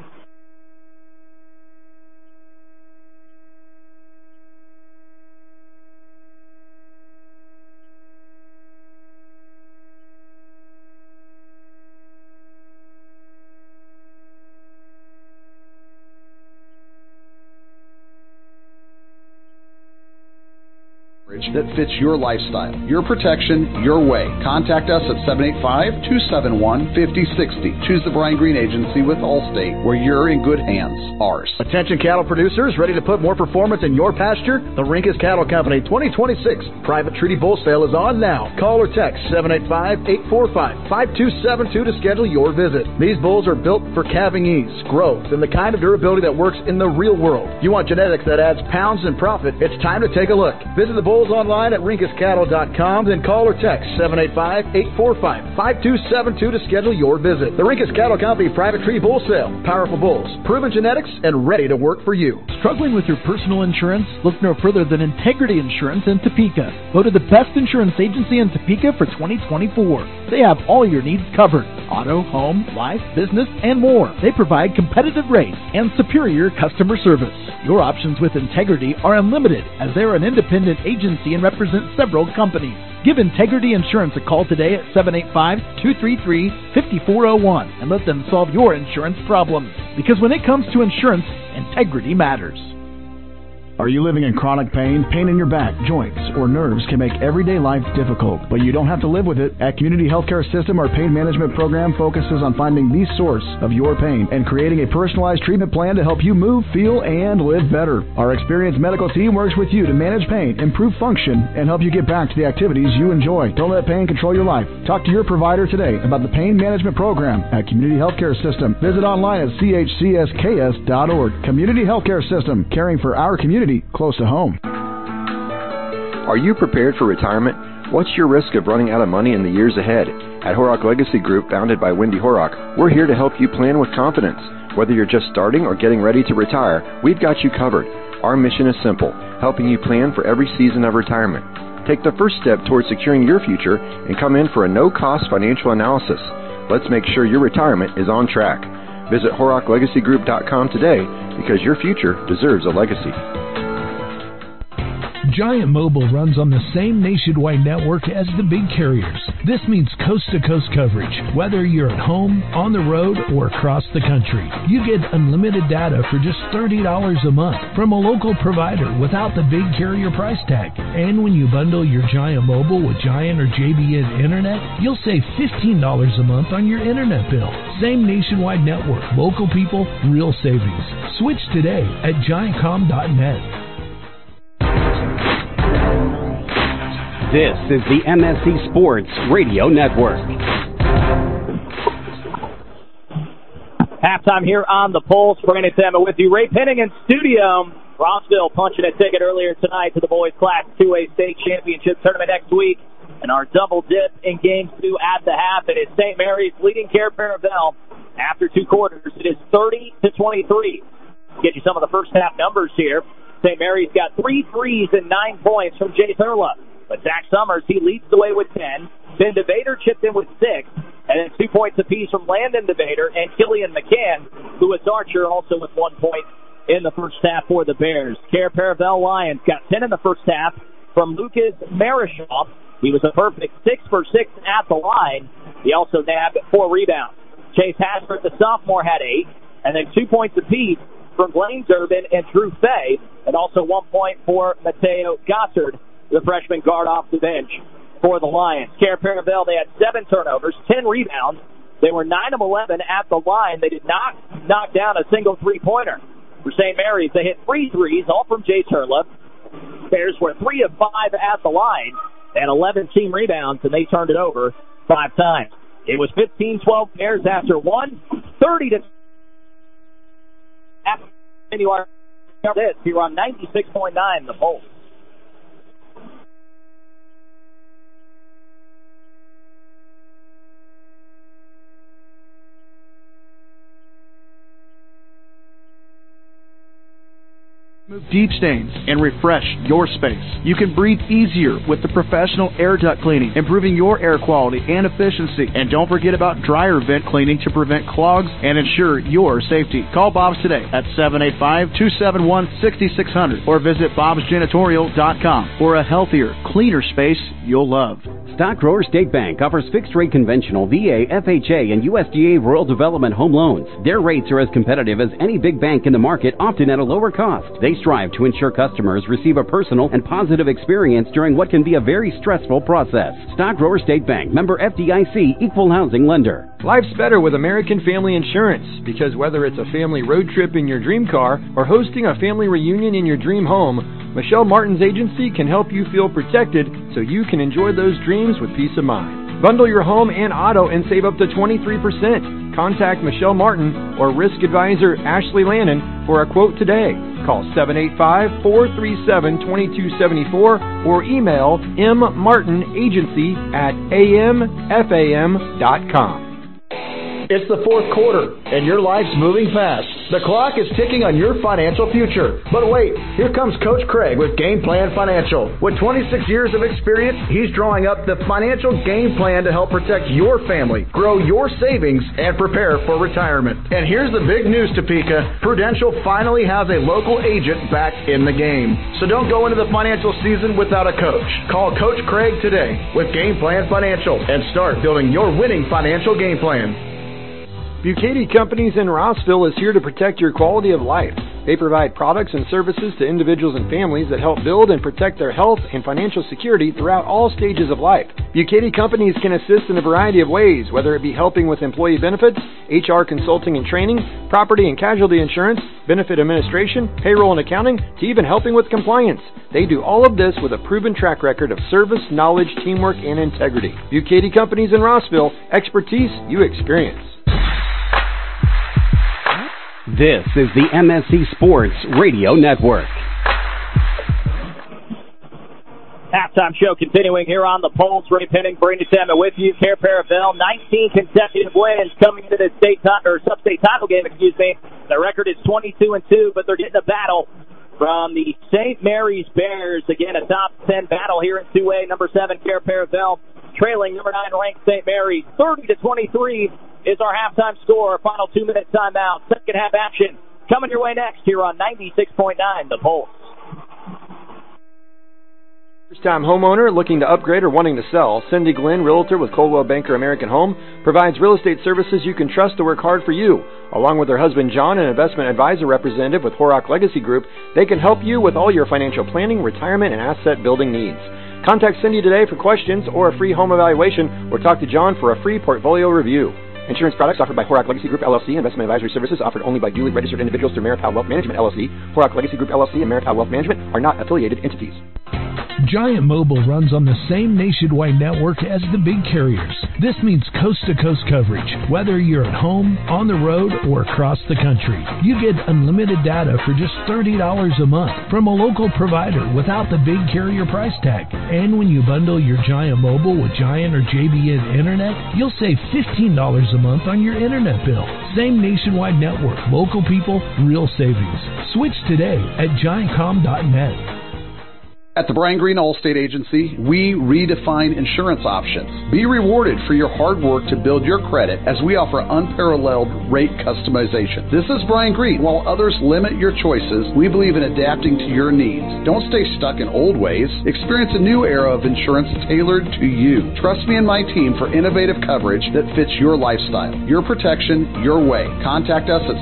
H: That fits your lifestyle, your protection, your way. Contact us at 785-271-5060. Choose the Brian Green Agency with Allstate, where you're in good hands. Ours.
E: Attention cattle producers, ready to put more performance in your pasture? The Rinkus Cattle Company 2026 Private Treaty Bull Sale is on now. Call or text 785-845-5272 to schedule your visit. These bulls are built for calving ease, growth, and the kind of durability that works in the real world. You want genetics that adds pounds and profit? It's time to take a look. Visit the bulls online at rinkuscattle.com, then call or text 785-845-5272 to schedule your visit. The Rinkus Cattle Company Private Tree Bull Sale. Powerful bulls, proven genetics, and ready to work for you.
A: Struggling with your personal insurance? Look no further than Integrity Insurance in Topeka. Voted the best insurance agency in Topeka for 2024. They have all your needs covered. Auto, home, life, business, and more. They provide competitive rates and superior customer service. Your options with Integrity are unlimited, as they're an independent agency and represent several companies. Give Integrity Insurance a call today at 785-233-5401 and let them solve your insurance problems. Because when it comes to insurance, integrity matters.
I: Are you living in chronic pain? Pain in your back, joints, or nerves can make everyday life difficult, but you don't have to live with it. At Community Healthcare System, our pain management program focuses on finding the source of your pain and creating a personalized treatment plan to help you move, feel, and live better. Our experienced medical team works with you to manage pain, improve function, and help you get back to the activities you enjoy. Don't let pain control your life. Talk to your provider today about the pain management program at Community Healthcare System. Visit online at chcsks.org. Community Healthcare System, caring for our community close to home.
F: Are you prepared for retirement? What's your risk of running out of money in the years ahead? At Horrock Legacy Group, founded by Wendy Horrock, we're here to help you plan with confidence. Whether you're just starting or getting ready to retire, we've got you covered. Our mission is simple, helping you plan for every season of retirement. Take the first step towards securing your future and come in for a no-cost financial analysis. Let's make sure your retirement is on track. Visit HorrockLegacyGroup.com today, because your future deserves a legacy.
A: Giant Mobile runs on the same nationwide network as the big carriers. This means coast-to-coast coverage, whether you're at home, on the road, or across the country. You get unlimited data for just $30 a month from a local provider without the big carrier price tag. And when you bundle your Giant Mobile with Giant or JBN Internet, you'll save $15 a month on your internet bill. Same nationwide network, local people, real savings. Switch today at giantcom.net.
B: This is the MSC Sports Radio Network.
C: Halftime here on the Pulse. Brandon Salmon with you. Ray Penning in studio. Rossville punching a ticket earlier tonight to the boys' Class 2A state championship tournament next week. And our double dip in Game 2 at the half. It is St. Mary's leading Care Paravel after two quarters. It is 30-23. Get you some of the first half numbers here. St. Mary's got 3 threes and 9 points from Jay Thurla. But Zach Summers, he leads the way with 10. Ben DeVader chipped in with 6. And then 2 points apiece from Landon DeVader and Killian McCann. Lewis Archer also with 1 point in the first half for the Bears. Care Paravel Lions got 10 in the first half from Lucas Marichal. He was a perfect 6 for 6 at the line. He also nabbed 4 rebounds. Chase Hasbert, the sophomore, had 8. And then 2 points apiece from Blaine Durbin and Drew Fay. And also 1 point for Mateo Gossard, the freshman guard off the bench for the Lions. Care Paravel, they had 7 turnovers, 10 rebounds. They were 9 of 11 at the line. They did not knock down a single three-pointer. For St. Mary's, they hit 3 threes, all from Jay Turla. Bears were 3 of 5 at the line. They had 11 team rebounds, and they turned it over 5 times. It was 15-12 Bears after 1, 30-... Continue our this here on 96.9 The Pulse.
D: Remove deep stains and refresh your space. You can breathe easier with the professional air duct cleaning, improving your air quality and efficiency. And don't forget about dryer vent cleaning to prevent clogs and ensure your safety. Call Bob's today at 785-271-6600 or visit bobsjanitorial.com for a healthier, cleaner space you'll love.
B: Stock Grower State Bank offers fixed-rate conventional VA, FHA, and USDA rural development home loans. Their rates are as competitive as any big bank in the market, often at a lower cost. They strive to ensure customers receive a personal and positive experience during what can be a very stressful process. Stock Grower State Bank, member FDIC, equal housing lender.
G: Life's better with American Family Insurance, because whether it's a family road trip in your dream car or hosting a family reunion in your dream home, Michelle Martin's agency can help you feel protected so you can enjoy those dreams with peace of mind. Bundle your home and auto and save up to 23%. Contact Michelle Martin or risk advisor Ashley Lannon for a quote today. Call 785-437-2274 or email mmartinagency@amfam.com.
E: It's the fourth quarter, and your life's moving fast. The clock is ticking on your financial future. But wait, here comes Coach Craig with Game Plan Financial. With 26 years of experience, he's drawing up the financial game plan to help protect your family, grow your savings, and prepare for retirement. And here's the big news, Topeka. Prudential finally has a local agent back in the game. So don't go into the financial season without a coach. Call Coach Craig today with Game Plan Financial and start building your winning financial game plan.
G: Bucati Companies in Rossville is here to protect your quality of life. They provide products and services to individuals and families that help build and protect their health and financial security throughout all stages of life. Bucati Companies can assist in a variety of ways, whether it be helping with employee benefits, HR consulting and training, property and casualty insurance, benefit administration, payroll and accounting, to even helping with compliance. They do all of this with a proven track record of service, knowledge, teamwork, and integrity. Bucati Companies in Rossville, expertise you experience.
B: This is the MSC Sports Radio Network.
C: Halftime show continuing here on the Pulse. Ray Penning, Brandon Salmon with you. Care Paravel, 19 consecutive wins coming into the sub-state title game, The record is 22-2, but they're getting a battle from the St. Mary's Bears. Again, a top 10 battle here in 2A. Number 7, Care Paravel, trailing number 9 ranked St. Mary's. 30-23 is our halftime score. Final 2-minute timeout. Second half action coming your way next here on 96.9 The Pulse.
G: First-time homeowner looking to upgrade or wanting to sell, Cindy Glenn, realtor with Coldwell Banker American Home, provides real estate services you can trust to work hard for you. Along with her husband John, an investment advisor representative with Horak Legacy Group, they can help you with all your financial planning, retirement, and asset building needs. Contact Cindy today for questions or a free home evaluation, or talk to John for a free portfolio review. Insurance products offered by Horak Legacy Group, LLC. Investment advisory services offered only by duly registered individuals through Marital Wealth Management, LLC. Horak Legacy Group, LLC and Marital Wealth Management are not affiliated entities.
A: Giant Mobile runs on the same nationwide network as the big carriers. This means coast-to-coast coverage, whether you're at home, on the road, or across the country. You get unlimited data for just $30 a month from a local provider without the big carrier price tag. And when you bundle your Giant Mobile with Giant or JBN Internet, you'll save $15 a month on your internet bill. Same nationwide network, local people, real savings. Switch today at giantcom.net.
H: At the Brian Green Allstate Agency, we redefine insurance options. Be rewarded for your hard work to build your credit as we offer unparalleled rate customization. This is Brian Green. While others limit your choices, we believe in adapting to your needs. Don't stay stuck in old ways. Experience a new era of insurance tailored to you. Trust me and my team for innovative coverage that fits your lifestyle. Your protection, your way. Contact us at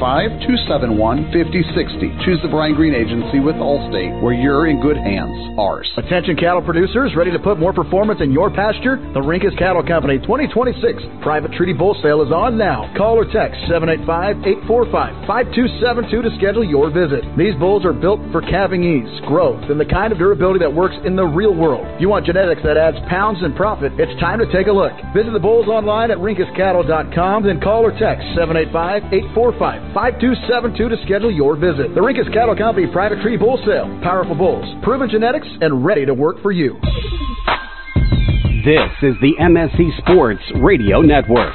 H: 785-271-5060. Choose the Brian Green Agency with Allstate, where you're in good hands. Ours.
E: Attention cattle producers ready to put more performance in your pasture? The Rinkus Cattle Company 2026 Private Treaty Bull Sale is on now. Call or text 785-845-5272 to schedule your visit. These bulls are built for calving ease, growth, and the kind of durability that works in the real world. If you want genetics that adds pounds and profit, it's time to take a look. Visit the bulls online at rinkuscattle.com, then call or text 785-845-5272 to schedule your visit. The Rinkus Cattle Company Private Treaty Bull Sale. Powerful bulls, proven genetics, and ready to work for you.
B: This is the MSC Sports Radio Network.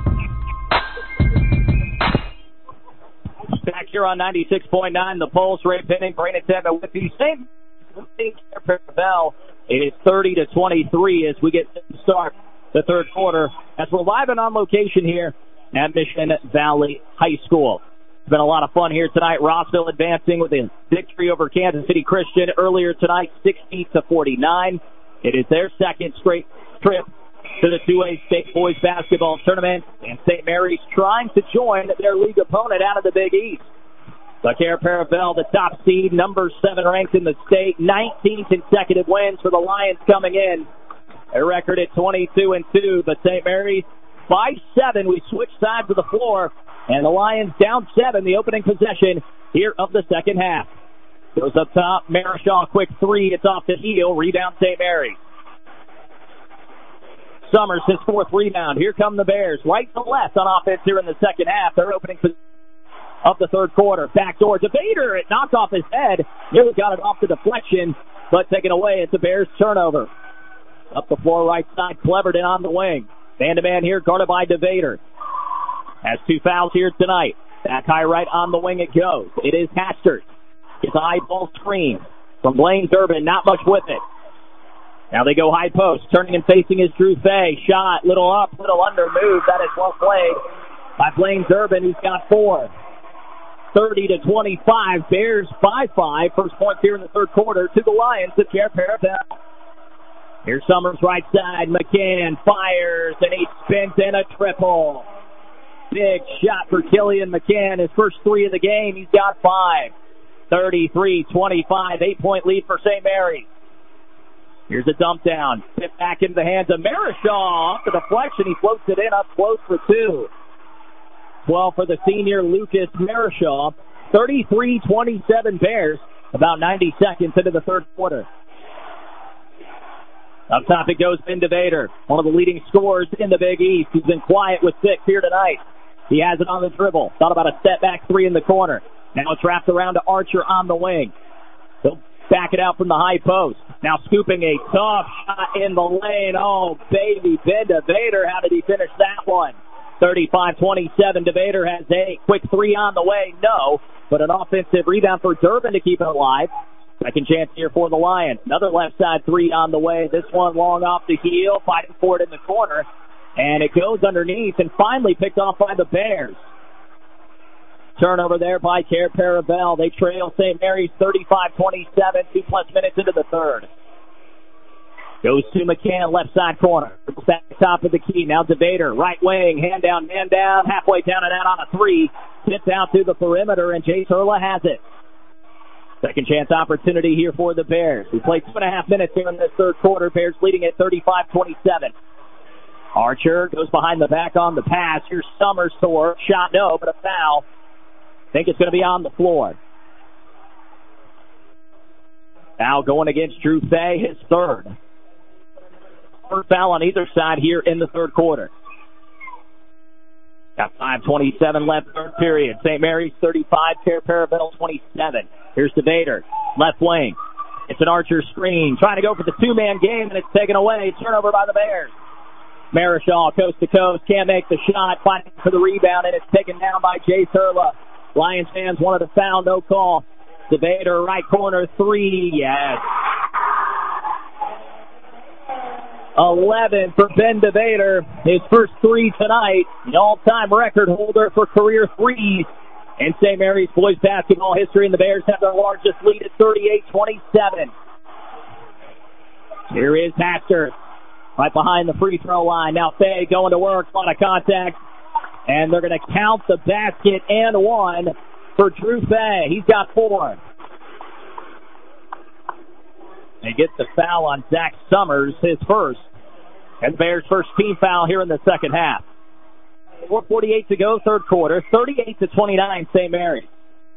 C: Back here on 96.9 The Pulse. Ray Penning, Brandon Salmon with you. Same Bell. It is 30-23 as we get to start the third quarter, as we're live and on location here at Mission Valley High School. It's been a lot of fun here tonight. Rossville advancing with a victory over Kansas City Christian earlier tonight, 60-49. It is their second straight trip to the 2A State Boys Basketball Tournament, and St. Mary's trying to join their league opponent out of the Big East. The Care Paravel, the top seed, number 7 ranked in the state, 19 consecutive wins for the Lions coming in. Their record at 22-2, but St. Mary's by 7. We switch sides of the floor. And the Lions down 7, the opening possession here of the second half. Goes up top, Marichal, quick three, it's off the heel, rebound St. Mary's. Summers, his fourth rebound. Here come the Bears, right to left on offense here in the second half. Their opening possession of the third quarter. Backdoor DeVader, it knocked off his head. Nearly got it off the deflection, but taken away. It's a Bears turnover. Up the floor right side, Cleverton on the wing. Man-to-man here, guarded by DeVader. Has 2 fouls here tonight. Back high right on the wing it goes. It is Hastert. It's a high ball screen from Blaine Durbin. Not much with it. Now they go high post. Turning and facing is Drew Fay. Shot, little up, little under move. That is well played by Blaine Durbin, who's got 4. 30-25. Bears by 5. First points here in the third quarter to the Lions at Care Parabel. Here's Summers right side. McCann fires, and he spins in a triple. Big shot for Killian McCann. His first 3 of the game. He's got 5. 33-25. 8-point lead for St. Mary's. Here's a dump down. Tip back into the hands of Marishaw. Off the deflection. He floats it in up close for 2. 12 for the senior Lucas Marishaw. 33-27 Bears. About 90 seconds into the third quarter. Up top it goes Ben DeVader, one of the leading scorers in the Big East. He's been quiet with 6 here tonight. He has it on the dribble. Thought about a step back 3 in the corner. Now it's wrapped around to Archer on the wing. He'll back it out from the high post. Now scooping a tough shot in the lane. Oh, baby, Ben DeVader. How did he finish that one? 35-27. DeVader has a quick 3 on the way. No, but an offensive rebound for Durbin to keep it alive. Second chance here for the Lions. Another left side 3 on the way. This one long off the heel, fighting for it in the corner. And it goes underneath and finally picked off by the Bears. Turnover there by Care Parabel. They trail St. Mary's 35-27, 2+ minutes into the third. Goes to McCann, left side corner. Back top of the key. Now DeVader, right wing, hand down, halfway down and out on a 3. Tipped out to the perimeter, and Jace Hurla has it. Second chance opportunity here for the Bears. We played 2.5 minutes here in this third quarter. Bears leading at 35-27. Archer goes behind the back on the pass. Here's Summers to work. Shot no, but a foul. I think it's going to be on the floor. Foul going against Drew Fay, his third. Third foul on either side here in the third quarter. Got 5:27 left, third period. St. Mary's 35, Care Parabel 27. Here's DeVader, left wing. It's an Archer screen. Trying to go for the 2-man game, and it's taken away. Turnover by the Bears. Marishaw, coast to coast, can't make the shot. Fighting for the rebound, and it's taken down by Jace Hurla. Lions fans wanted a foul, no call. DeVader, right corner, 3, yes. 11 for Ben DeVader. His first 3 tonight. The all-time record holder for career 3s in St. Mary's boys basketball history, and the Bears have their largest lead at 38-27. Here is Hastert, right behind the free throw line. Now Fay going to work, a lot of contact, and they're going to count the basket and 1 for Drew Fay. He's got 4. They get the foul on Zach Summers, his first. And the Bears' first team foul here in the second half. 4:48 to go, third quarter. 38-29, St. Mary's.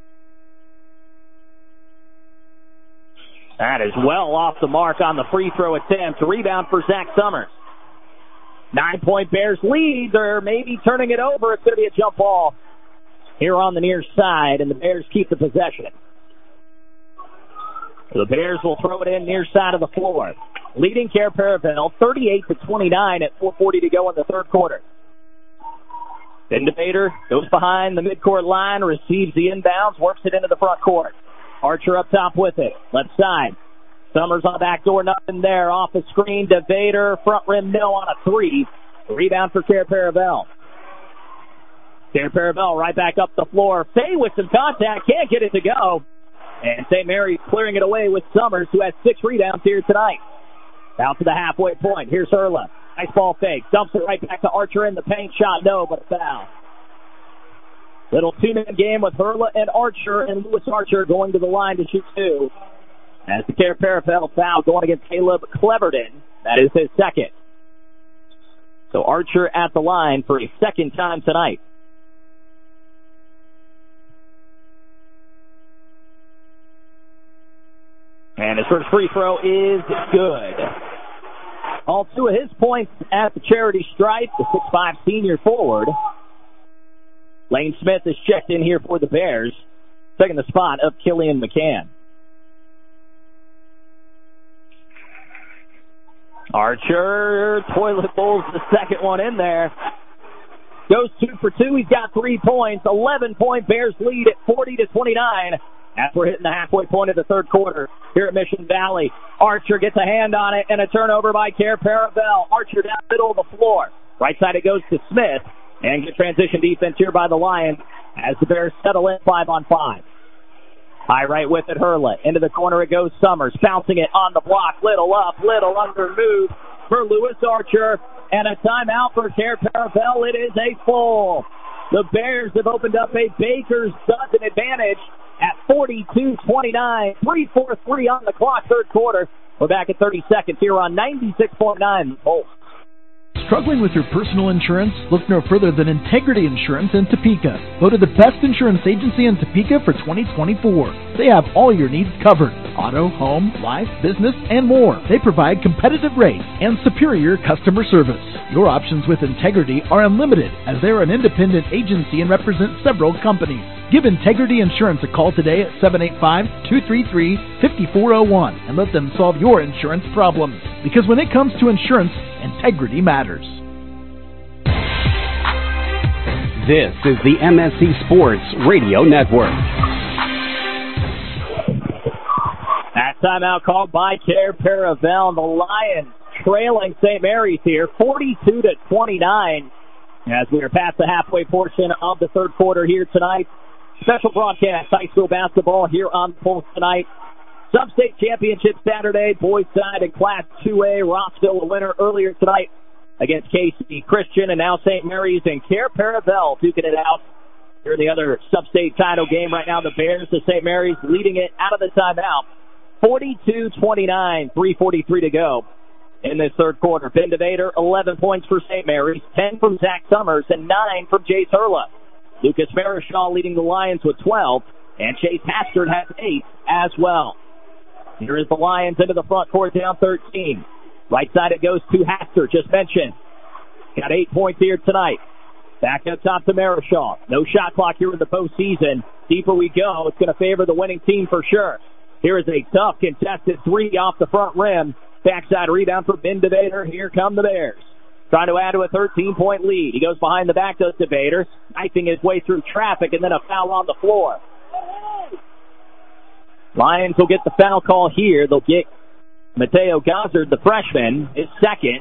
C: That is well off the mark on the free throw attempt. Rebound for Zach Summers. 9-point Bears lead. They're maybe turning it over. It's going to be a jump ball here on the near side, and the Bears keep the possession. The Bears will throw it in near side of the floor. Leading Care Parabel 38-29 at 4:40 to go in the third quarter. Ben DeVader goes behind the midcourt line, receives the inbounds, works it into the front court. Archer up top with it. Left side. Summers on the back door, nothing there. Off the screen, DeVader, front rim, no on a 3. Rebound for Care Parabel. Care Parabel right back up the floor. Fay with some contact, can't get it to go. And St. Mary's clearing it away with Summers, who has 6 rebounds here tonight. Out to the halfway point. Here's Hurla. Nice ball fake. Dumps it right back to Archer in the paint. Shot no, but a foul. Little 2-man game with Hurla and Archer, and Lewis Archer going to the line to shoot 2. As the Care Parabel foul going against Caleb Cleverton. That is his second. So Archer at the line for a second time tonight. And his first free throw is good. All 2 of his points at the charity stripe, the 6'5" senior forward. Lane Smith is checked in here for the Bears, taking the spot of Killian McCann. Archer toilet bowls the second one in there. Goes 2 for 2. He's got 3 points. 11-point Bears lead at 40-29. As we're hitting the halfway point of the third quarter here at Mission Valley. Archer gets a hand on it and a turnover by Care Paravel. Archer down middle of the floor. Right side it goes to Smith. And good transition defense here by the Lions as the Bears settle in 5-on-5. High right with it, Hurla. Into the corner it goes, Summers. Bouncing it on the block. Little up, little under move for Lewis Archer. And a timeout for Care Paravel. It is a full. The Bears have opened up a Baker's dozen advantage at 42-29. 3:43 on the clock, third quarter. We're back at 30 seconds here on 96.9 The Pulse.
A: Struggling with your personal insurance? Look no further than Integrity Insurance in Topeka. Voted the best insurance agency in Topeka for 2024. They have all your needs covered. Auto, home, life, business, and more. They provide competitive rates and superior customer service. Your options with Integrity are unlimited as they are an independent agency and represent several companies. Give Integrity Insurance a call today at 785-233-5401 and let them solve your insurance problems. Because when it comes to insurance, integrity matters.
B: This is the MSC Sports Radio Network.
C: That timeout called by Care Paravel. The Lions trailing St. Mary's here, 42-29, as we are past the halfway portion of the third quarter here tonight. Special broadcast, high school basketball here on the Pulse tonight. Sub-state championship Saturday, boys side in Class 2A. Rossville a winner earlier tonight against KC Christian, and now St. Mary's and Care Paravel duking it out. Here in the other sub-state title game right now, the Bears to St. Mary's leading it out of the timeout. 42-29, 3:43 to go in this third quarter. Ben DeVader, 11 points for St. Mary's, 10 from Zach Summers, and 9 from Jace Hurla. Lucas Marischal leading the Lions with 12, and Chase Hastert has 8 as well. Here is the Lions into the front court, down 13. Right side it goes to Hastert, just mentioned. Got 8 points here tonight. Back up top to Marischal. No shot clock here in the postseason. Deeper we go. It's going to favor the winning team for sure. Here is a tough contested three off the front rim. Backside rebound for Ben DeVader. Here come the Bears. Trying to add to a 13-point lead. He goes behind the back, does DeVader, knifing his way through traffic, and then a foul on the floor. Lions will get the foul call here. They'll get Mateo Gozzard, the freshman, his second.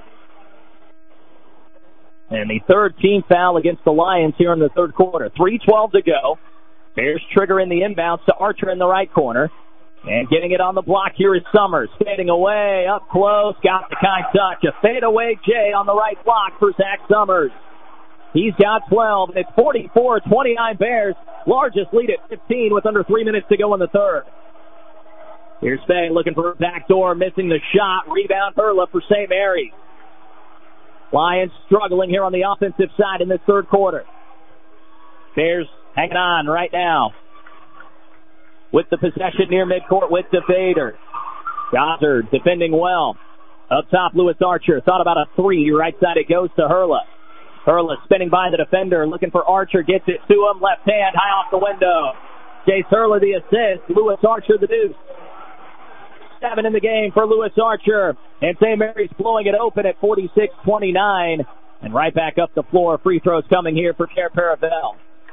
C: And the third team foul against the Lions here in the third quarter. 3:12 to go. Bears trigger in the inbounds to Archer in the right corner. And getting it on the block here is Summers. Fading away, up close, got the kind touch. A fadeaway J on the right block for Zach Summers. He's got 12, and it's 44-29 Bears. Largest lead at 15 with under 3 minutes to go in the third. Here's Fay looking for a backdoor, missing the shot. Rebound Hurla for St. Mary's. Lions struggling here on the offensive side in this third quarter. Bears hanging on right now with the possession near midcourt with DeVader. Goddard defending well. Up top, Lewis Archer. Thought about a three. Right side it goes to Hurla. Hurla spinning by the defender, looking for Archer. Gets it to him. Left hand, high off the window. Jace Hurla the assist. Lewis Archer the deuce. 7 in the game for Lewis Archer. And St. Mary's blowing it open at 46-29. And right back up the floor. Free throws coming here for Care Paravel.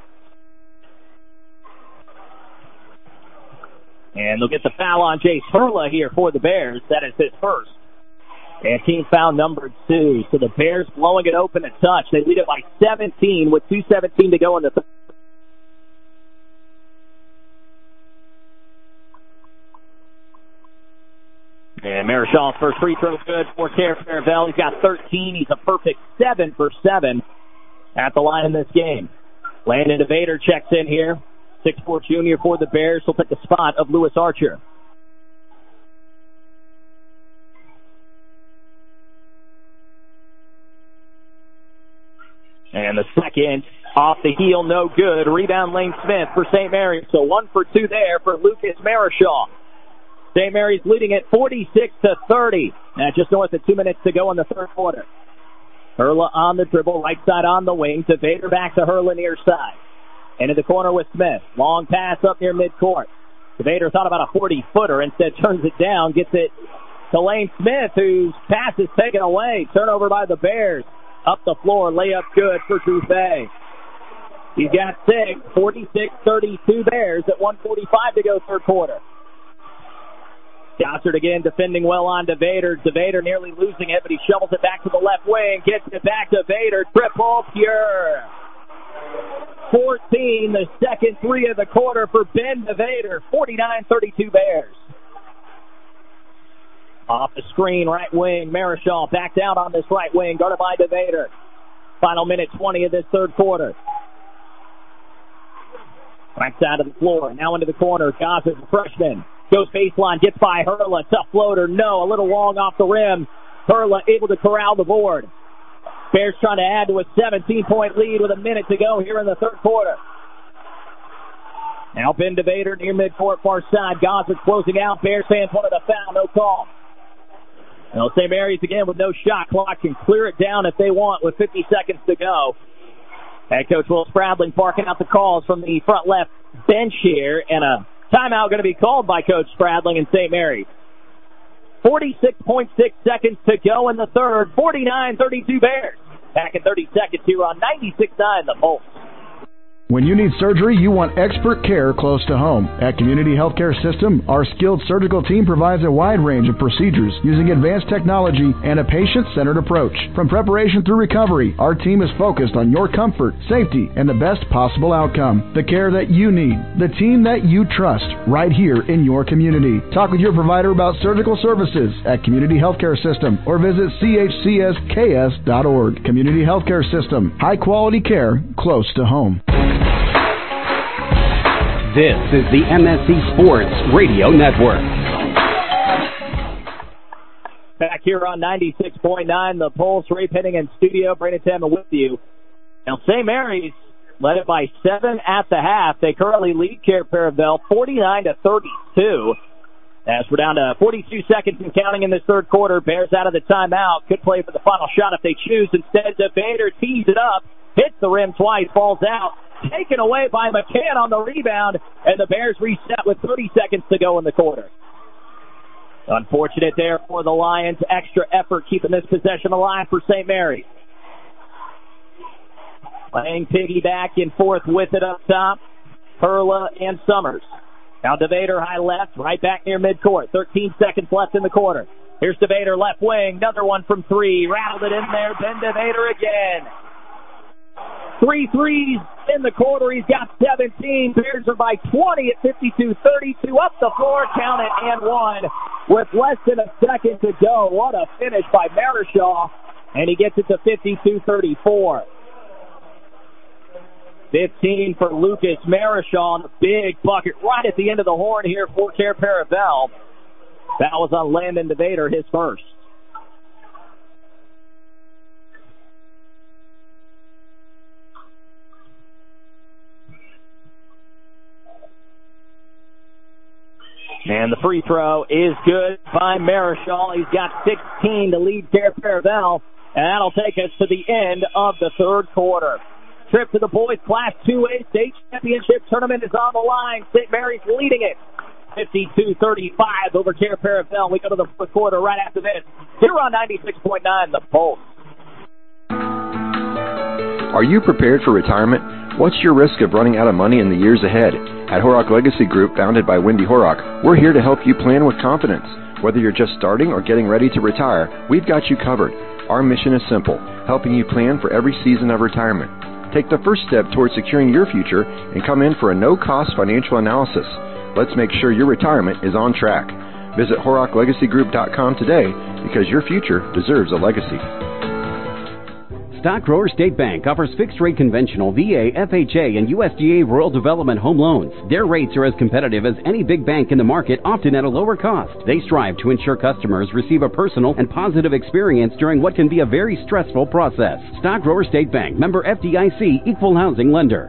C: And they'll get the foul on Jace Hurla here for the Bears. That is his first. And team foul number 2. So the Bears blowing it open a touch. They lead it by 17 with 2:17 to go in the third. And Marischal's first free throw good for Care Paravel. He's got 13. He's a perfect 7 for 7 at the line in this game. Landon DeVader checks in here. 6'4" junior for the Bears. He'll take the spot of Lewis Archer. And the second off the heel, no good. Rebound Lane Smith for St. Mary's. So 1 for 2 there for Lucas Marischal. St. Mary's leading it 46-30. Now just north of 2 minutes to go in the third quarter. Hurla on the dribble, right side on the wing. DeVader back to Hurla near side. Into the corner with Smith. Long pass up near midcourt. DeVader thought about a 40-footer. Instead turns it down. Gets it to Lane Smith, whose pass is taken away. Turnover by the Bears. Up the floor. Layup good for Trouffet. He's got 6. 46-32 Bears at 1:45 to go third quarter. Gossard again defending well on DeVader. DeVader nearly losing it, but he shovels it back to the left wing. Gets it back to Vader. Triple pure. 14, the second three of the quarter for Ben DeVader. 49-32 Bears. Off the screen, right wing. Marichal back down on this right wing, guarded by DeVader. Final minute 20 of this third quarter. Right side of the floor, now into the corner. Gossard, the freshman, goes baseline, gets by Hurla. Tough floater, no, a little long off the rim. Hurla able to corral the board. Bears trying to add to a 17-point lead with a minute to go here in the third quarter. Now Ben DeVader near midcourt, far side. Gossard closing out. Bears fans wanted a foul, no call. Now St. Mary's again with no shot clock can clear it down if they want with 50 seconds to go. Head coach Will Spradling barking out the calls from the front left bench here, and a timeout going to be called by Coach Spradling in St. Mary's. 46.6 seconds to go in the third. 49-32 Bears. Back in 30 seconds here on 96.9 The Pulse.
I: When you need surgery, you want expert care close to home. At Community Healthcare System, our skilled surgical team provides a wide range of procedures using advanced technology and a patient-centered approach. From preparation through recovery, our team is focused on your comfort, safety, and the best possible outcome. The care that you need, the team that you trust, right here in your community. Talk with your provider about surgical services at Community Healthcare System or visit chcsks.org. Community Healthcare System, high-quality care close to home.
B: This is the MSC Sports Radio Network.
C: Back here on 96.9, The Pulse. Ray Penning in studio. Brandon Tamman with you. Now, St. Mary's led it by 7 at the half. They currently lead Cape Paravel 49-32. As we're down to 42 seconds and counting in this third quarter. Bears out of the timeout. Could play for the final shot if they choose. Instead, DeVader tees it up. Hits the rim twice. Falls out. Taken away by McCann on the rebound, and the Bears reset with 30 seconds to go in the quarter. Unfortunate there for the Lions. Extra effort keeping this possession alive for St. Mary's. Playing piggyback and forth with it up top. Perla and Summers. Now DeVader high left, right back near midcourt. 13 seconds left in the quarter. Here's DeVader left wing. Another one from three. Rattled it in there. Ben DeVader again. 3 threes in the quarter. He's got 17. Bears are by 20 at 52-32. Up the floor, count it, and one. With less than a second to go. What a finish by Marichal. And he gets it to 52-34. 15 for Lucas Marichal. A big bucket right at the end of the horn here for Cape Paravel. That was on Landon DeVader, his first. And the free throw is good by Marichal. He's got 16 to lead Cape Paravel. And that'll take us to the end of the third quarter. Trip to the boys Class 2A state championship tournament is on the line. St. Mary's leading it 52-35 over Cape Paravel. We go to the fourth quarter right after this. Here on 96.9 The Pulse.
F: Are you prepared for retirement? What's your risk of running out of money in the years ahead? At Horrock Legacy Group, founded by Wendy Horrock, we're here to help you plan with confidence. Whether you're just starting or getting ready to retire, we've got you covered. Our mission is simple, helping you plan for every season of retirement. Take the first step towards securing your future and come in for a no-cost financial analysis. Let's make sure your retirement is on track. Visit HorrockLegacyGroup.com today because your future deserves a legacy.
B: Stock Grower State Bank offers fixed-rate conventional VA, FHA, and USDA rural development home loans. Their rates are as competitive as any big bank in the market, often at a lower cost. They strive to ensure customers receive a personal and positive experience during what can be a very stressful process. Stock Grower State Bank, member FDIC, equal housing lender.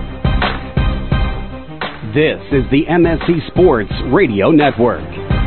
B: This is the MSC Sports Radio Network.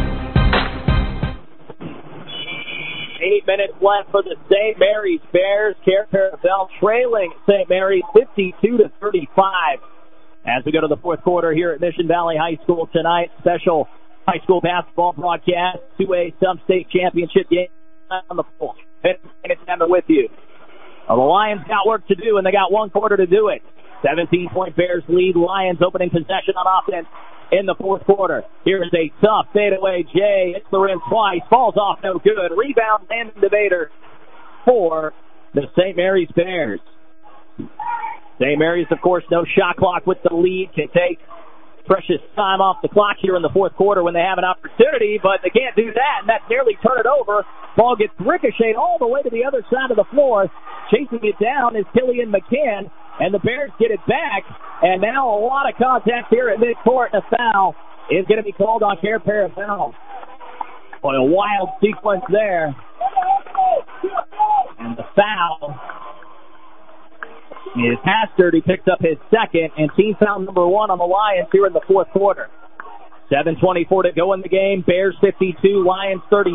C: 8 minutes left for the St. Mary's Bears. Cape Paravel trailing St. Mary's 52-35. As we go to the fourth quarter here at Mission Valley High School tonight, special high school basketball broadcast, 2A sub-state championship game on the floor. It's with you. Well, the Lions got work to do, and they got one quarter to do it. 17-point Bears lead. Lions opening possession on offense in the fourth quarter. Here's a tough fadeaway. Jay hits the rim twice, falls off, no good. Rebound, Landon DeVader for the St. Mary's Bears. St. Mary's, of course, no shot clock with the lead, can take precious time off the clock here in the fourth quarter when they have an opportunity, but they can't do that, and that's nearly turn it over. Ball gets ricocheted all the way to the other side of the floor. Chasing it down is Killian McCann, and the Bears get it back, and now a lot of contact here at midcourt, and a foul is going to be called on Care Paravel. Boy, a wild sequence there. And the foul is Hastert. He picks up his second, and team foul number 1 on the Lions here in the fourth quarter. 7:24 to go in the game. Bears 52, Lions 35.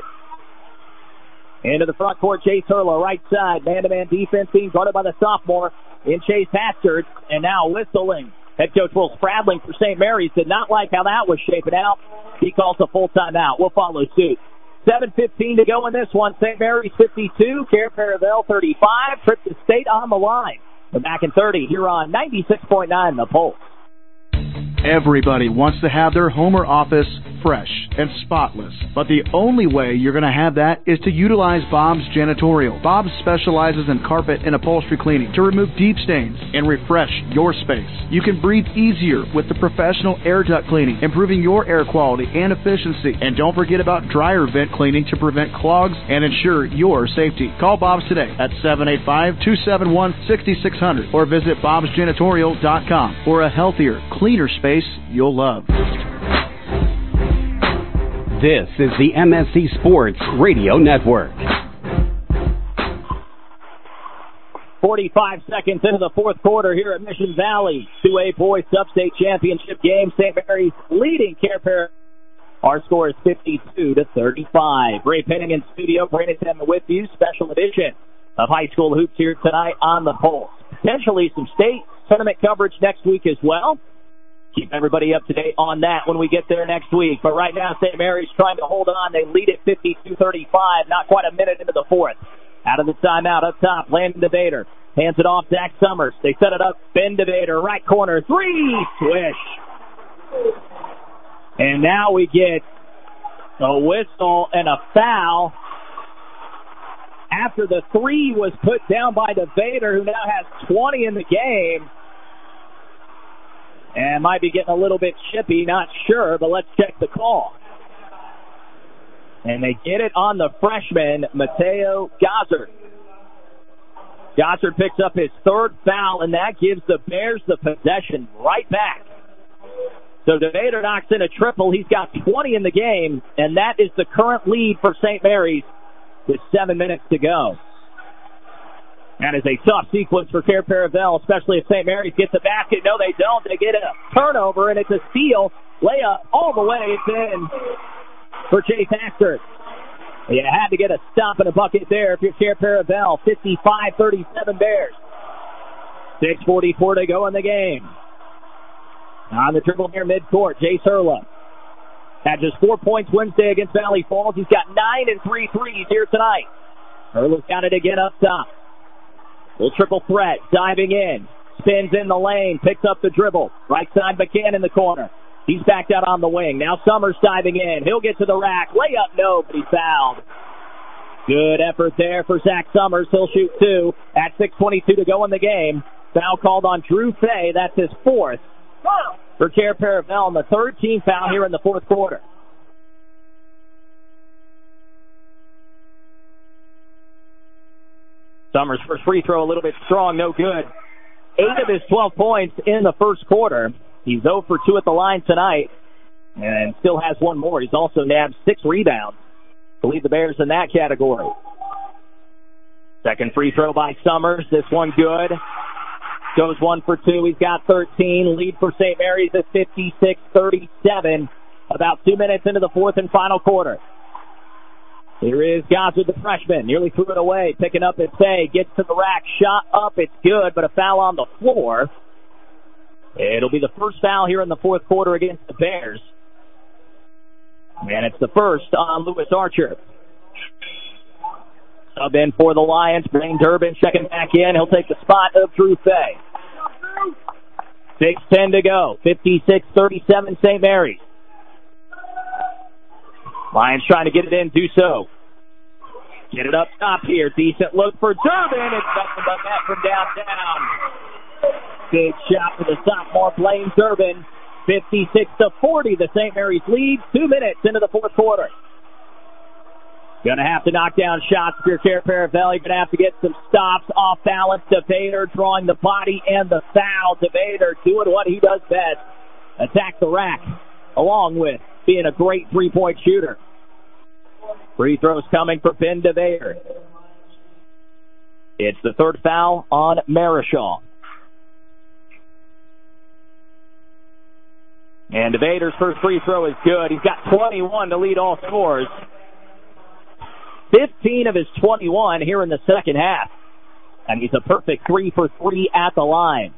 C: Into the front court, Chase Hurla, right side. Man-to-man defense being guarded by the sophomore in Chase Hastert. And now whistling. Head coach Will Spradling for St. Mary's did not like how that was shaping out. He calls a full timeout. We'll follow suit. 7:15 to go in this one. St. Mary's 52, Care Paravel 35. Trip to State on the line. We're back in 30 here on 96.9 The Pulse.
D: Everybody wants to have their home or office fresh and spotless, but the only way you're going to have that is to utilize Bob's Janitorial. Bob specializes in carpet and upholstery cleaning to remove deep stains and refresh your space. You can breathe easier with the professional air duct cleaning, improving your air quality and efficiency. And don't forget about dryer vent cleaning to prevent clogs and ensure your safety. Call Bob's today at 785-271-6600 or visit bobsjanitorial.com for a healthier, cleaner space you'll love.
B: This is the MSC Sports Radio Network.
C: 45 seconds into the fourth quarter here at Mission Valley. 2A boys sub-state championship game. St. Mary's leading Care Paravel. Our score is 52-35. Ray Penning in studio. Brandon Temme with you. Special edition of high school hoops here tonight on the Pulse. Potentially some state tournament coverage next week as well. Keep everybody up to date on that when we get there next week. But right now, St. Mary's trying to hold on. They lead it 52-35. Not quite a minute into the fourth. Out of the timeout up top, Landon DeVader hands it off Zach Summers. They set it up. Ben DeVader, right corner, three, swish. And now we get a whistle and a foul after the three was put down by DeVader, who now has 20 in the game. And might be getting a little bit chippy, not sure, but let's check the call. And they get it on the freshman, Mateo Gossard. Gossard picks up his third foul, and that gives the Bears the possession right back. So DeVader knocks in a triple. He's got 20 in the game, and that is the current lead for St. Mary's with 7 minutes to go. That is a tough sequence for Care Paravel, especially if St. Mary's gets a basket. No, they don't. They get a turnover, and it's a steal. Layup all the way. It's in for Chase Hastert. You had to get a stop and a bucket there if you're Care Paravel. 55-37 Bears. 6:44 to go in the game. On the dribble near midcourt, Jace Hurla had just 4 points Wednesday against Valley Falls. He's got 9 and 3 threes here tonight. Hurla's got it again up top. Little triple threat, diving in, spins in the lane, picks up the dribble. Right side, McCann in the corner. He's backed out on the wing. Now Summers diving in. He'll get to the rack. Layup, no, but he's fouled. Good effort there for Zach Summers. He'll shoot two at 6:22 to go in the game. Foul called on Drew Fay. That's his fourth for Care Paravel, and the third team foul here in the fourth quarter. Summers' first free throw a little bit strong, no good. 8 of his 12 points in the first quarter. He's 0 for 2 at the line tonight and still has one more. He's also nabbed 6 rebounds to lead the Bears in that category. Second free throw by Summers. This one good. Goes 1 for 2. He's got 13. Lead for St. Mary's at 56-37. About 2 minutes into the fourth and final quarter. Here is Gossard, the freshman. Nearly threw it away. Picking up and Fay. Gets to the rack. Shot up. It's good, but a foul on the floor. It'll be the first foul here in the fourth quarter against the Bears. And it's the first on Lewis Archer. Sub in for the Lions. Blaine Durbin checking back in. He'll take the spot of Drew Fay. 6:10 to go. 56-37 St. Mary's. Lions trying to get it in. Do so. Get it up top here. Decent look for Durbin. It's nothing but that from downtown. Big shot for the sophomore Blaine Durbin. 56-40, the St. Mary's lead. 2 minutes into the fourth quarter. Gonna have to knock down shots for your Care Paravel. You're gonna have to get some stops off balance to Vader, drawing the body and the foul to Vader, doing what he does best. Attack the rack, along with being a great three-point shooter. Free throws coming for Ben DeVader. It's the third foul on Marichal. And DeVader's first free throw is good. He's got 21 to lead all scores. 15 of his 21 here in the second half. And he's a perfect 3 for 3 at the line.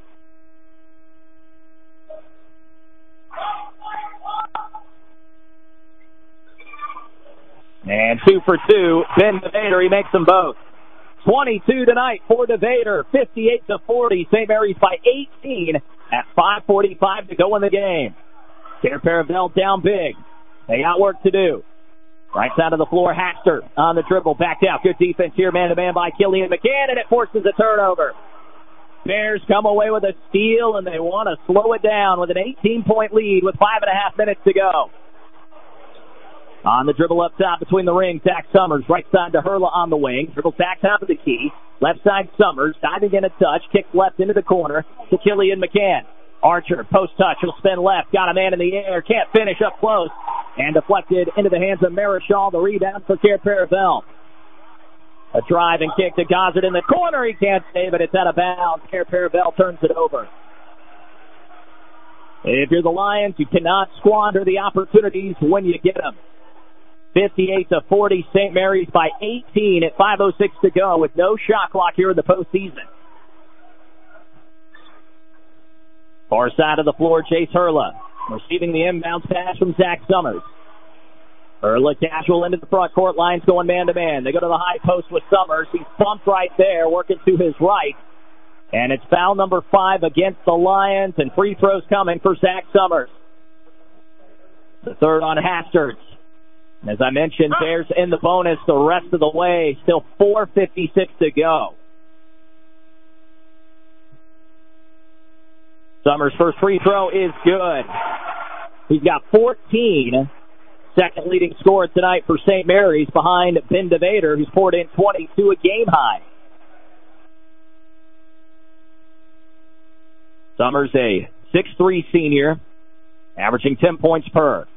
C: And 2 for 2. Ben DeVader, he makes them both. 22 tonight for DeVader. 58-40. St. Mary's by 18 at 5:45 to go in the game. Care Paravel down big. They got work to do. Right side of the floor, Haster on the dribble. Backed out. Good defense here, man-to-man by Killian McCann, and it forces a turnover. Bears come away with a steal, and they want to slow it down with an 18-point lead with 5.5 minutes to go. On the dribble up top between the rings, Zach Summers. Right side to Hurla on the wing. Dribbles back top of the key. Left side Summers. Diving in a touch. Kicks left into the corner to Killian McCann. Archer, post touch. He'll spin left. Got a man in the air. Can't finish up close. And deflected into the hands of Marichal. The rebound for Care Paravel. A drive and kick to Gossard in the corner. He can't save it. It's out of bounds. Care Paravel turns it over. If you're the Lions, you cannot squander the opportunities when you get them. 58-40, St. Mary's by 18 at 5:06 to go with no shot clock here in the postseason. Far side of the floor, Chase Hurla receiving the inbounds pass from Zach Summers. Hurla casual into the front court. Lions going man-to-man. They go to the high post with Summers. He's bumped right there, working to his right. And it's foul number 5 against the Lions, and free throws coming for Zach Summers. The third on Hastertz. As I mentioned, Bears in the bonus the rest of the way. Still 4:56 to go. Summers' first free throw is good. He's got 14. Second leading scorer tonight for St. Mary's behind Ben DeVader, who's poured in 22, a game high. Summers, a 6'3 senior, averaging 10 points per.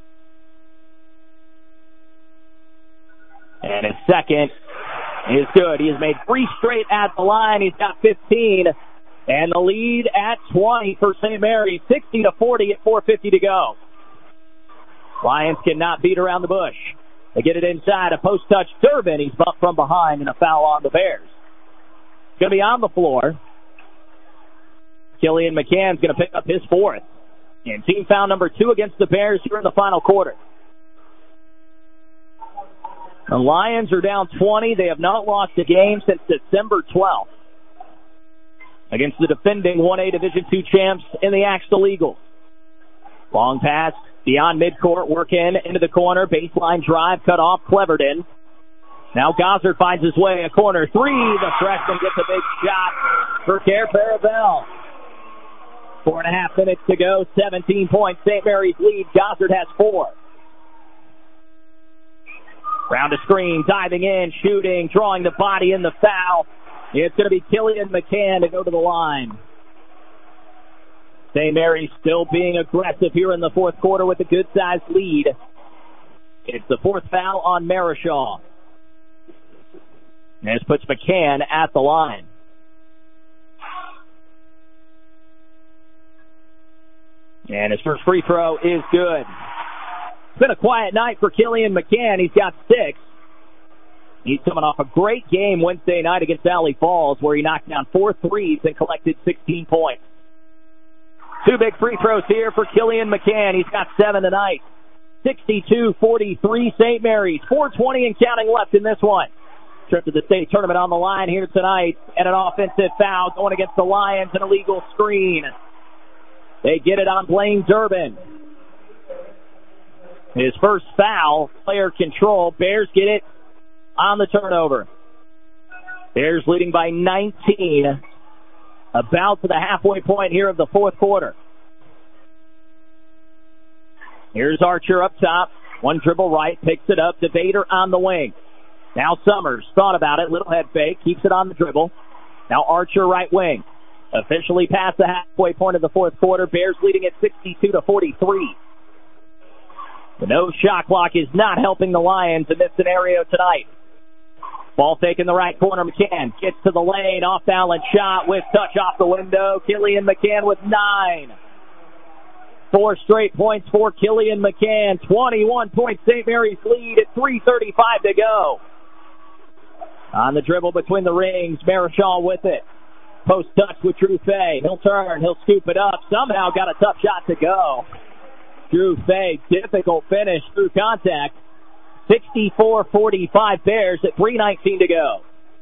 C: And his second is good. He has made 3 straight at the line. He's got 15. And the lead at 20 for St. Mary's. 60-40 at 4:50 to go. Lions cannot beat around the bush. They get it inside. A post touch. Durbin. He's bumped from behind, and a foul on the Bears. Going to be on the floor. Killian McCann's going to pick up his 4th. And team foul number 2 against the Bears here in the final quarter. The Lions are down 20. They have not lost a game since December 12th against the defending 1A Division II champs in the Axtell Eagles. Long pass beyond midcourt, work into the corner, baseline drive, cut off, Cleverton. Now Gossard finds his way, a corner 3. The freshman gets a big shot for Care Paravel. 4.5 minutes to go, 17 points. St. Mary's lead. Gossard has 4. Round a screen, diving in, shooting, drawing the body in the foul. It's going to be Killian McCann to go to the line. St. Mary's still being aggressive here in the fourth quarter with a good-sized lead. It's the 4th foul on Marichal. And this puts McCann at the line. And his first free throw is good. It's been a quiet night for Killian McCann. He's got 6. He's coming off a great game Wednesday night against Valley Falls, where he knocked down 4 threes and collected 16 points. Two big free throws here for Killian McCann. He's got 7 tonight. 62-43 St. Mary's. 4:20 and counting left in this one. Trip to the state tournament on the line here tonight. And an offensive foul going against the Lions, an illegal screen. They get it on Blaine Durbin. His first foul, player control. Bears get it on the turnover. Bears leading by 19. About to the halfway point here of the fourth quarter. Here's Archer up top. One dribble right, picks it up. Debater on the wing. Now Summers thought about it. Little head fake, keeps it on the dribble. Now Archer right wing. Officially past the halfway point of the fourth quarter. Bears leading at 62-43. The no shot clock is not helping the Lions in this scenario tonight. Ball fake in the right corner. McCann gets to the lane. Off balance shot with touch off the window. Killian McCann with 9. 4 straight points for Killian McCann. 21-point St. Mary's lead at 3:35 to go. On the dribble between the rings, Marichal with it. Post touch with Drew Fay. He'll turn. He'll scoop it up. Somehow got a tough shot to go. Drew Fay, difficult finish through contact. 64-45 Bears at 3:19 to go.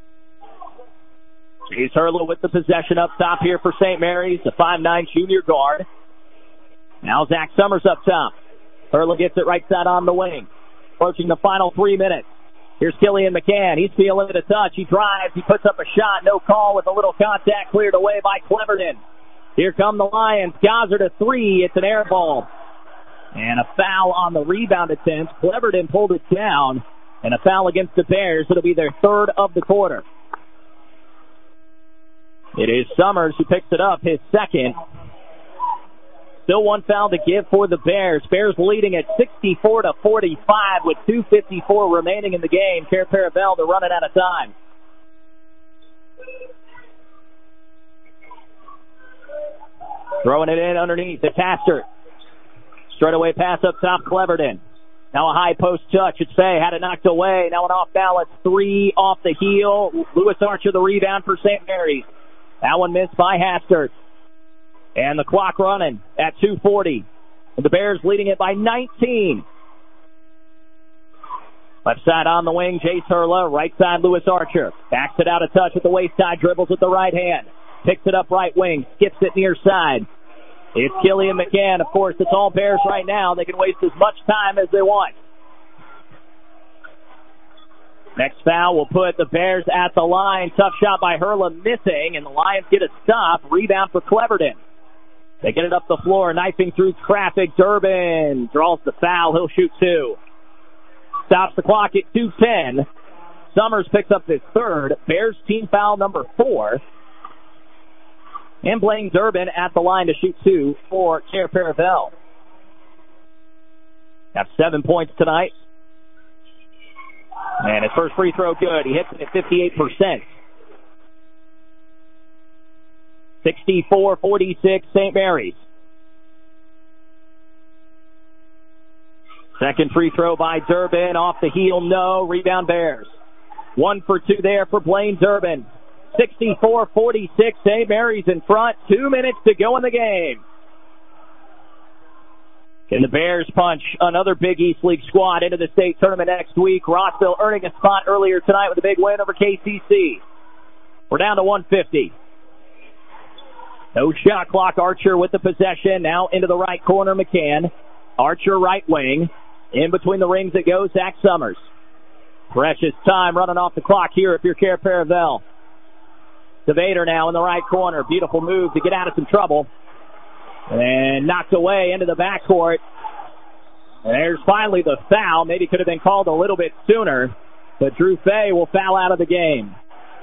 C: Chase Hurla with the possession up top here for St. Mary's, the 5'9" junior guard. Now Zach Summers up top. Hurla gets it right side on the wing. Approaching the final 3 minutes. Here's Killian McCann. He's feeling it a touch. He drives. He puts up a shot. No call with a little contact cleared away by Cleverton. Here come the Lions. Gozzard a 3. It's an air ball. And a foul on the rebound attempt. Cleverton pulled it down. And a foul against the Bears. It'll be their third of the quarter. It is Summers who picks it up, his second. Still one foul to give for the Bears. Bears leading at 64-45 with 2:54 remaining in the game. Care Paravel, they're running out of time. Throwing it in underneath. It's Hastert. Straightaway pass up top, Cleverton. Now a high post touch. It's Fay. Had it knocked away. Now an off balance 3 off the heel. Lewis Archer the rebound for St. Mary's. That one missed by Hastert. And the clock running at 2:40. And the Bears leading it by 19. Left side on the wing, Chase Hurla. Right side, Lewis Archer. Backs it out of touch with the waist side. Dribbles with the right hand. Picks it up right wing. Skips it near side. It's Killian McCann. Of course, it's all Bears right now. They can waste as much time as they want. Next foul will put the Bears at the line. Tough shot by Hurla missing, and the Lions get a stop. Rebound for Cleverton. They get it up the floor, knifing through traffic. Durbin draws the foul. He'll shoot 2. Stops the clock at 2:10. Summers picks up his third. Bears team foul number 4. And Blaine Durbin at the line to shoot 2 for Care Paravel. Have 7 points tonight. And his first free throw good. He hits it at 58%. 64-46 St. Mary's. Second free throw by Durbin. Off the heel, no. Rebound Bears. 1 for 2 there for Blaine Durbin. 64-46 St. Mary's in front. 2 minutes to go in the game. Can the Bears punch another Big East League squad into the state tournament next week? Rossville earning a spot earlier tonight with a big win over KCC. We're down to 150. No shot clock. Archer with the possession. Now into the right corner, McCann. Archer right wing. In between the rings it goes, Zach Summers. Precious time running off the clock here if you're Care Paravel. Devader now in the right corner. Beautiful move to get out of some trouble. And knocked away into the backcourt. And there's finally the foul. Maybe could have been called a little bit sooner. But Drew Fay will foul out of the game.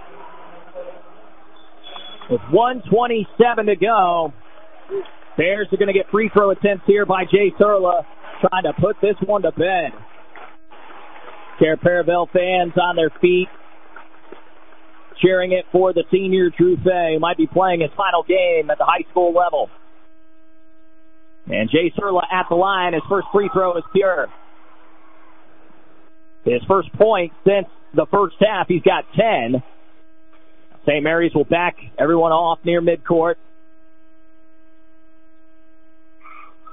C: With 1:27 to go, Bears are going to get free throw attempts here by Jay Hurla, trying to put this one to bed. Care Paravel fans on their feet, cheering it for the senior Drew Fay, who might be playing his final game at the high school level. And Jay Hurla at the line. His first free throw is pure. His first point since the first half. He's got 10. St. Mary's will back everyone off near midcourt.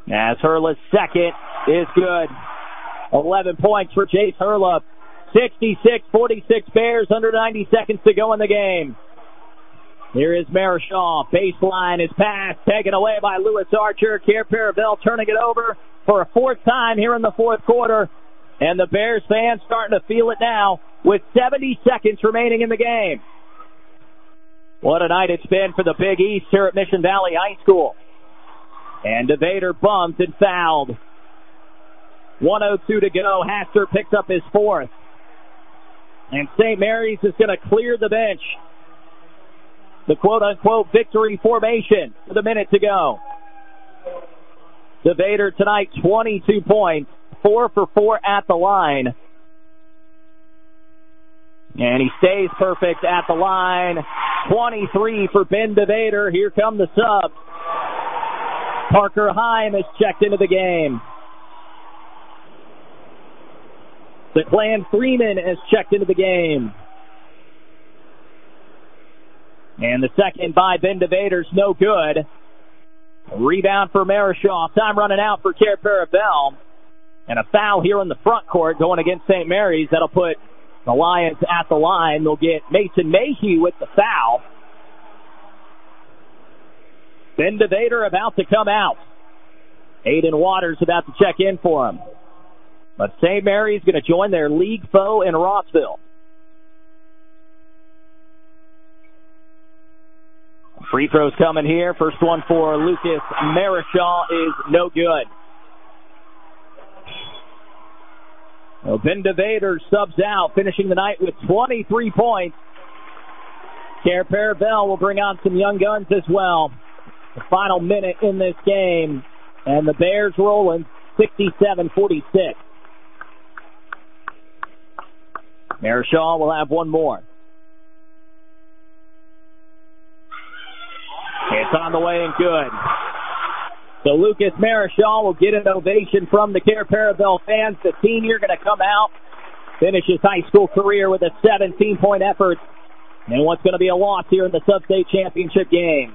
C: As Hurla's second is good. 11 points for Chase Hurla. 66-46 Bears, under 90 seconds to go in the game. Here is Marichal. Baseline is passed, taken away by Lewis Archer. Care Paravel turning it over for a fourth time here in the fourth quarter. And the Bears fans starting to feel it now with 70 seconds remaining in the game. What a night it's been for the Big East here at Mission Valley High School. And DeVader bumped and fouled. 1:02 to go. Haster picks up his fourth. And St. Mary's is going to clear the bench. The quote-unquote victory formation with a minute to go. DeVader tonight, 22 points, 4 for 4 at the line. And he stays perfect at the line. 23 for Ben DeVader. Here come the subs. Parker Heim is checked into the game. Declan Freeman is checked into the game. And the second by Ben DeVader's no good. Rebound for Marichal. Time running out for Care Paravel. And a foul here in the front court going against St. Mary's. That'll put the Lions at the line. They'll get Mason Mayhew with the foul. Ben DeVader about to come out. Aiden Waters about to check in for him. But St. Mary's going to join their league foe in Rossville. Free throws coming here. First one for Lucas Marichal is no good. Well, Ben DeVader subs out, finishing the night with 23 points. Care Paravel will bring on some young guns as well. The final minute in this game, and the Bears rolling 67-46. Marichal will have one more. It's on the way and good. So Lucas Marichal will get an ovation from the Care Paravel fans. The senior going to come out, finish his high school career with a 17-point effort and what's going to be a loss here in the Sub-State Championship game.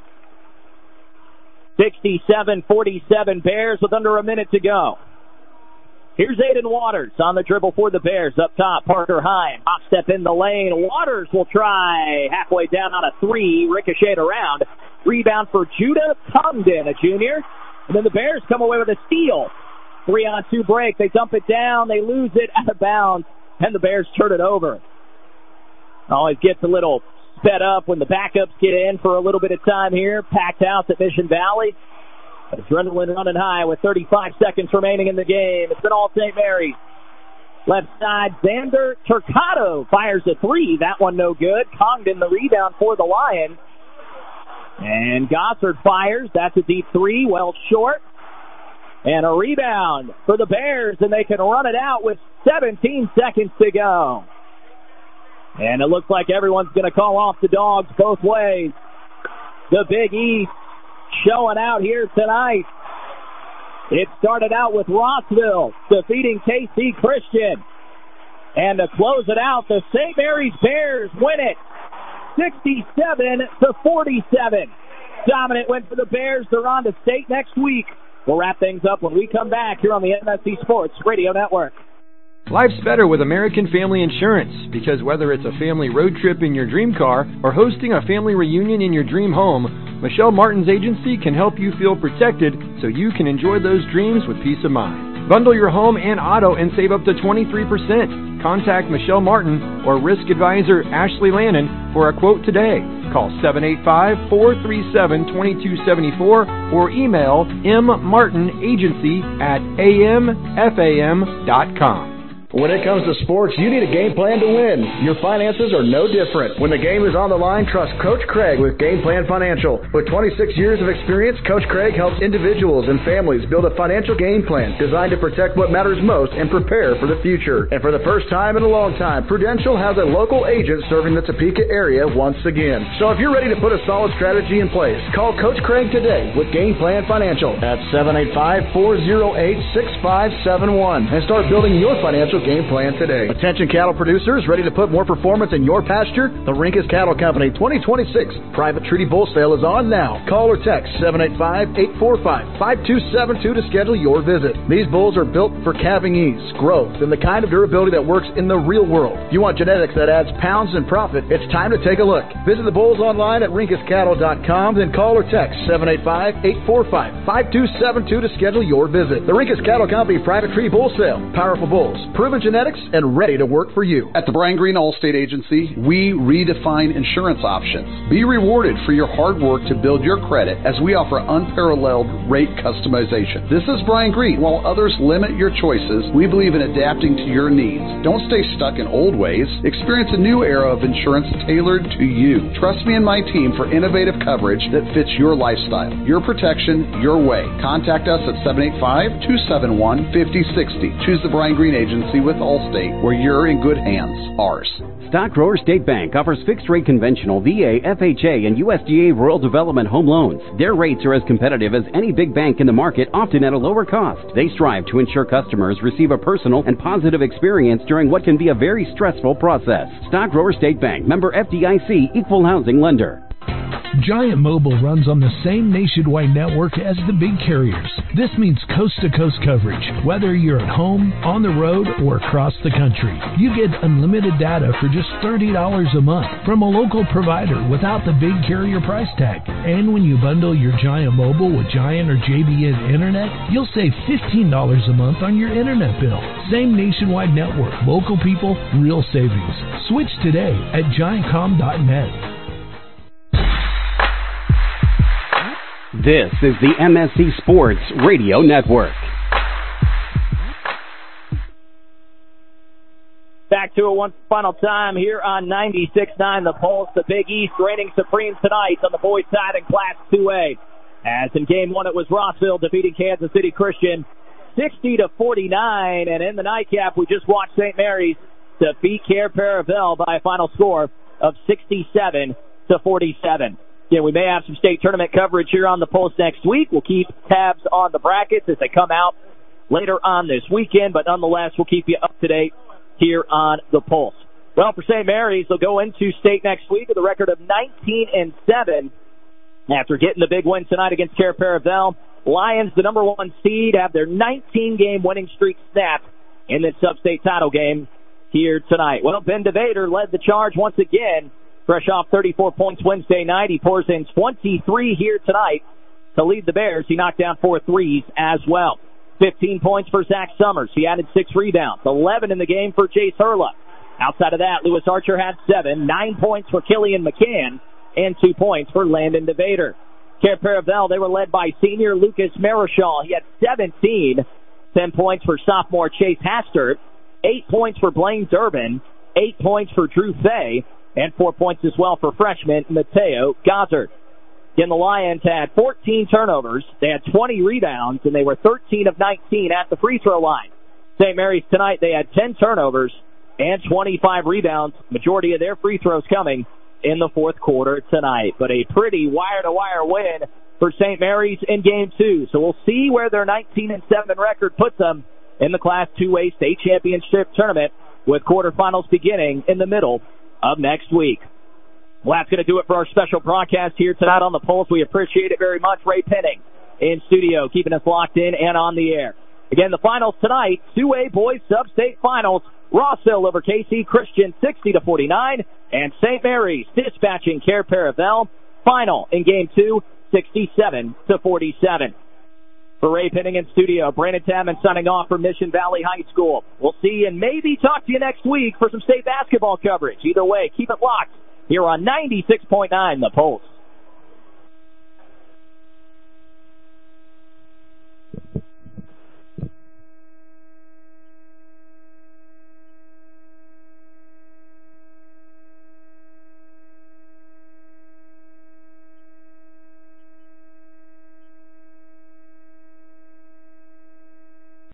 C: 67-47 Bears with under a minute to go. Here's Aiden Waters on the dribble for the Bears. Up top, Parker Heim. Hop step in the lane. Waters will try halfway down on a three. Ricocheted around. Rebound for Judah Congdon, a junior. And then the Bears come away with a steal. 3-on-2 break. They dump it down. They lose it out of bounds. And the Bears turn it over. Always gets a little sped up when the backups get in for a little bit of time here. Packed house at Mission Valley. Adrenaline running high with 35 seconds remaining in the game. It's been all St. Mary's. Left side, Xander Turcato fires a three. That one no good. Congdon the rebound for the Lions. And Gossard fires. That's a deep three, well short. And a rebound for the Bears, and they can run it out with 17 seconds to go. And it looks like everyone's going to call off the Dogs both ways. The Big East showing out here tonight. It started out with Rossville defeating KC Christian. And to close it out, the St. Mary's Bears win it 67-47. Dominant win for the Bears. They're on to state next week. We'll wrap things up when we come back here on the MSC Sports Radio Network.
G: Life's better with American Family Insurance, because whether it's a family road trip in your dream car or hosting a family reunion in your dream home, Michelle Martin's agency can help you feel protected so you can enjoy those dreams with peace of mind. Bundle your home and auto and save up to 23%. Contact Michelle Martin or risk advisor Ashley Lannon for a quote today. Call 785-437-2274 or email mmartinagency@amfam.com.
E: When it comes to sports, you need a game plan to win. Your finances are no different. When the game is on the line, trust Coach Craig with Game Plan Financial. With 26 years of experience, Coach Craig helps individuals and families build a financial game plan designed to protect what matters most and prepare for the future. And for the first time in a long time, Prudential has a local agent serving the Topeka area once again. So if you're ready to put a solid strategy in place, call Coach Craig today with Game Plan Financial at 785-408-6571 and start building your financial game plan today.
I: Attention cattle producers ready to put more performance in your pasture? The Rinkus Cattle Company 2026 Private Treaty Bull Sale is on now. Call or text 785-845-5272 to schedule your visit. These bulls are built for calving ease, growth, and the kind of durability that works in the real world. If you want genetics that adds pounds and profit, it's time to take a look. Visit the bulls online at rinkuscattle.com, then call or text 785-845-5272 to schedule your visit. The Rinkus Cattle Company Private Treaty Bull Sale. Powerful bulls, proven genetics, and ready to work for you.
H: At the Brian Green Allstate Agency, we redefine insurance options. Be rewarded for your hard work to build your credit as we offer unparalleled rate customization. This is Brian Green. While others limit your choices, we believe in adapting to your needs. Don't stay stuck in old ways. Experience a new era of insurance tailored to you. Trust me and my team for innovative coverage that fits your lifestyle, your protection, your way. Contact us at 785-271-5060. Choose the Brian Green Agency with Allstate, where you're in good hands. Ours.
B: Stock Grower State Bank offers fixed-rate conventional VA, FHA, and USDA Rural Development home loans. Their rates are as competitive as any big bank in the market, often at a lower cost. They strive to ensure customers receive a personal and positive experience during what can be a very stressful process. Stock Grower State Bank, member FDIC, equal housing lender.
A: Giant Mobile runs on the same nationwide network as the big carriers. This means coast-to-coast coverage, whether you're at home, on the road, or across the country. You get unlimited data for just $30 a month from a local provider without the big carrier price tag. And when you bundle your Giant Mobile with Giant or JBN Internet, you'll save $15 a month on your internet bill. Same nationwide network, local people, real savings. Switch today at giantcom.net.
B: This is the MSC Sports Radio Network.
C: Back to it one final time here on 96.9 The Pulse. The Big East reigning supreme tonight on the boys' side in Class 2A. As in Game 1, it was Rossville defeating Kansas City Christian 60-49. And in the nightcap, we just watched St. Mary's defeat Cair Paravel by a final score of 67-47. Yeah, we may have some state tournament coverage here on the Pulse next week. We'll keep tabs on the brackets as they come out later on this weekend, but nonetheless, we'll keep you up to date here on the Pulse. Well, for St. Mary's, they'll go into state next week with a record of 19-7 after getting the big win tonight against Cair Paravel. Lions, the number 1 seed, have their 19-game winning streak snapped in this sub-state title game here tonight. Well, Ben DeVader led the charge once again. Fresh off 34 points Wednesday night, he pours in 23 here tonight to lead the Bears. He knocked down 4 threes as well. 15 points for Zach Summers. He added 6 rebounds. 11 in the game for Chase Hurla. Outside of that, Lewis Archer had 7. 9 points for Killian McCann and 2 points for Landon DeVader. Cair Paravel, they were led by senior Lucas Marichal. He had 17. 10 points for sophomore Chase Hastert. 8 points for Blaine Durbin. 8 points for Drew Fay. And 4 points as well for freshman Mateo Goddard. Again, the Lions had 14 turnovers. They had 20 rebounds, and they were 13 of 19 at the free throw line. St. Mary's tonight, they had 10 turnovers and 25 rebounds. Majority of their free throws coming in the fourth quarter tonight. But a pretty wire-to-wire win for St. Mary's in Game 2. So we'll see where their 19-7 record puts them in the Class 2A state championship tournament, with quarterfinals beginning in the middle of next week. Well, that's going to do it for our special broadcast here tonight on the Pulse. We appreciate it very much. Ray Penning in studio, keeping us locked in and on the air. Again, the finals tonight, 2A boys sub-state finals. Rossville over KC Christian 60-49, and St. Mary's dispatching Cair Paravel. Final in Game 2, 67-47. For Ray Penning in studio, Brandon Tamman signing off from Mission Valley High School. We'll see you and maybe talk to you next week for some state basketball coverage. Either way, keep it locked here on 96.9 The Pulse.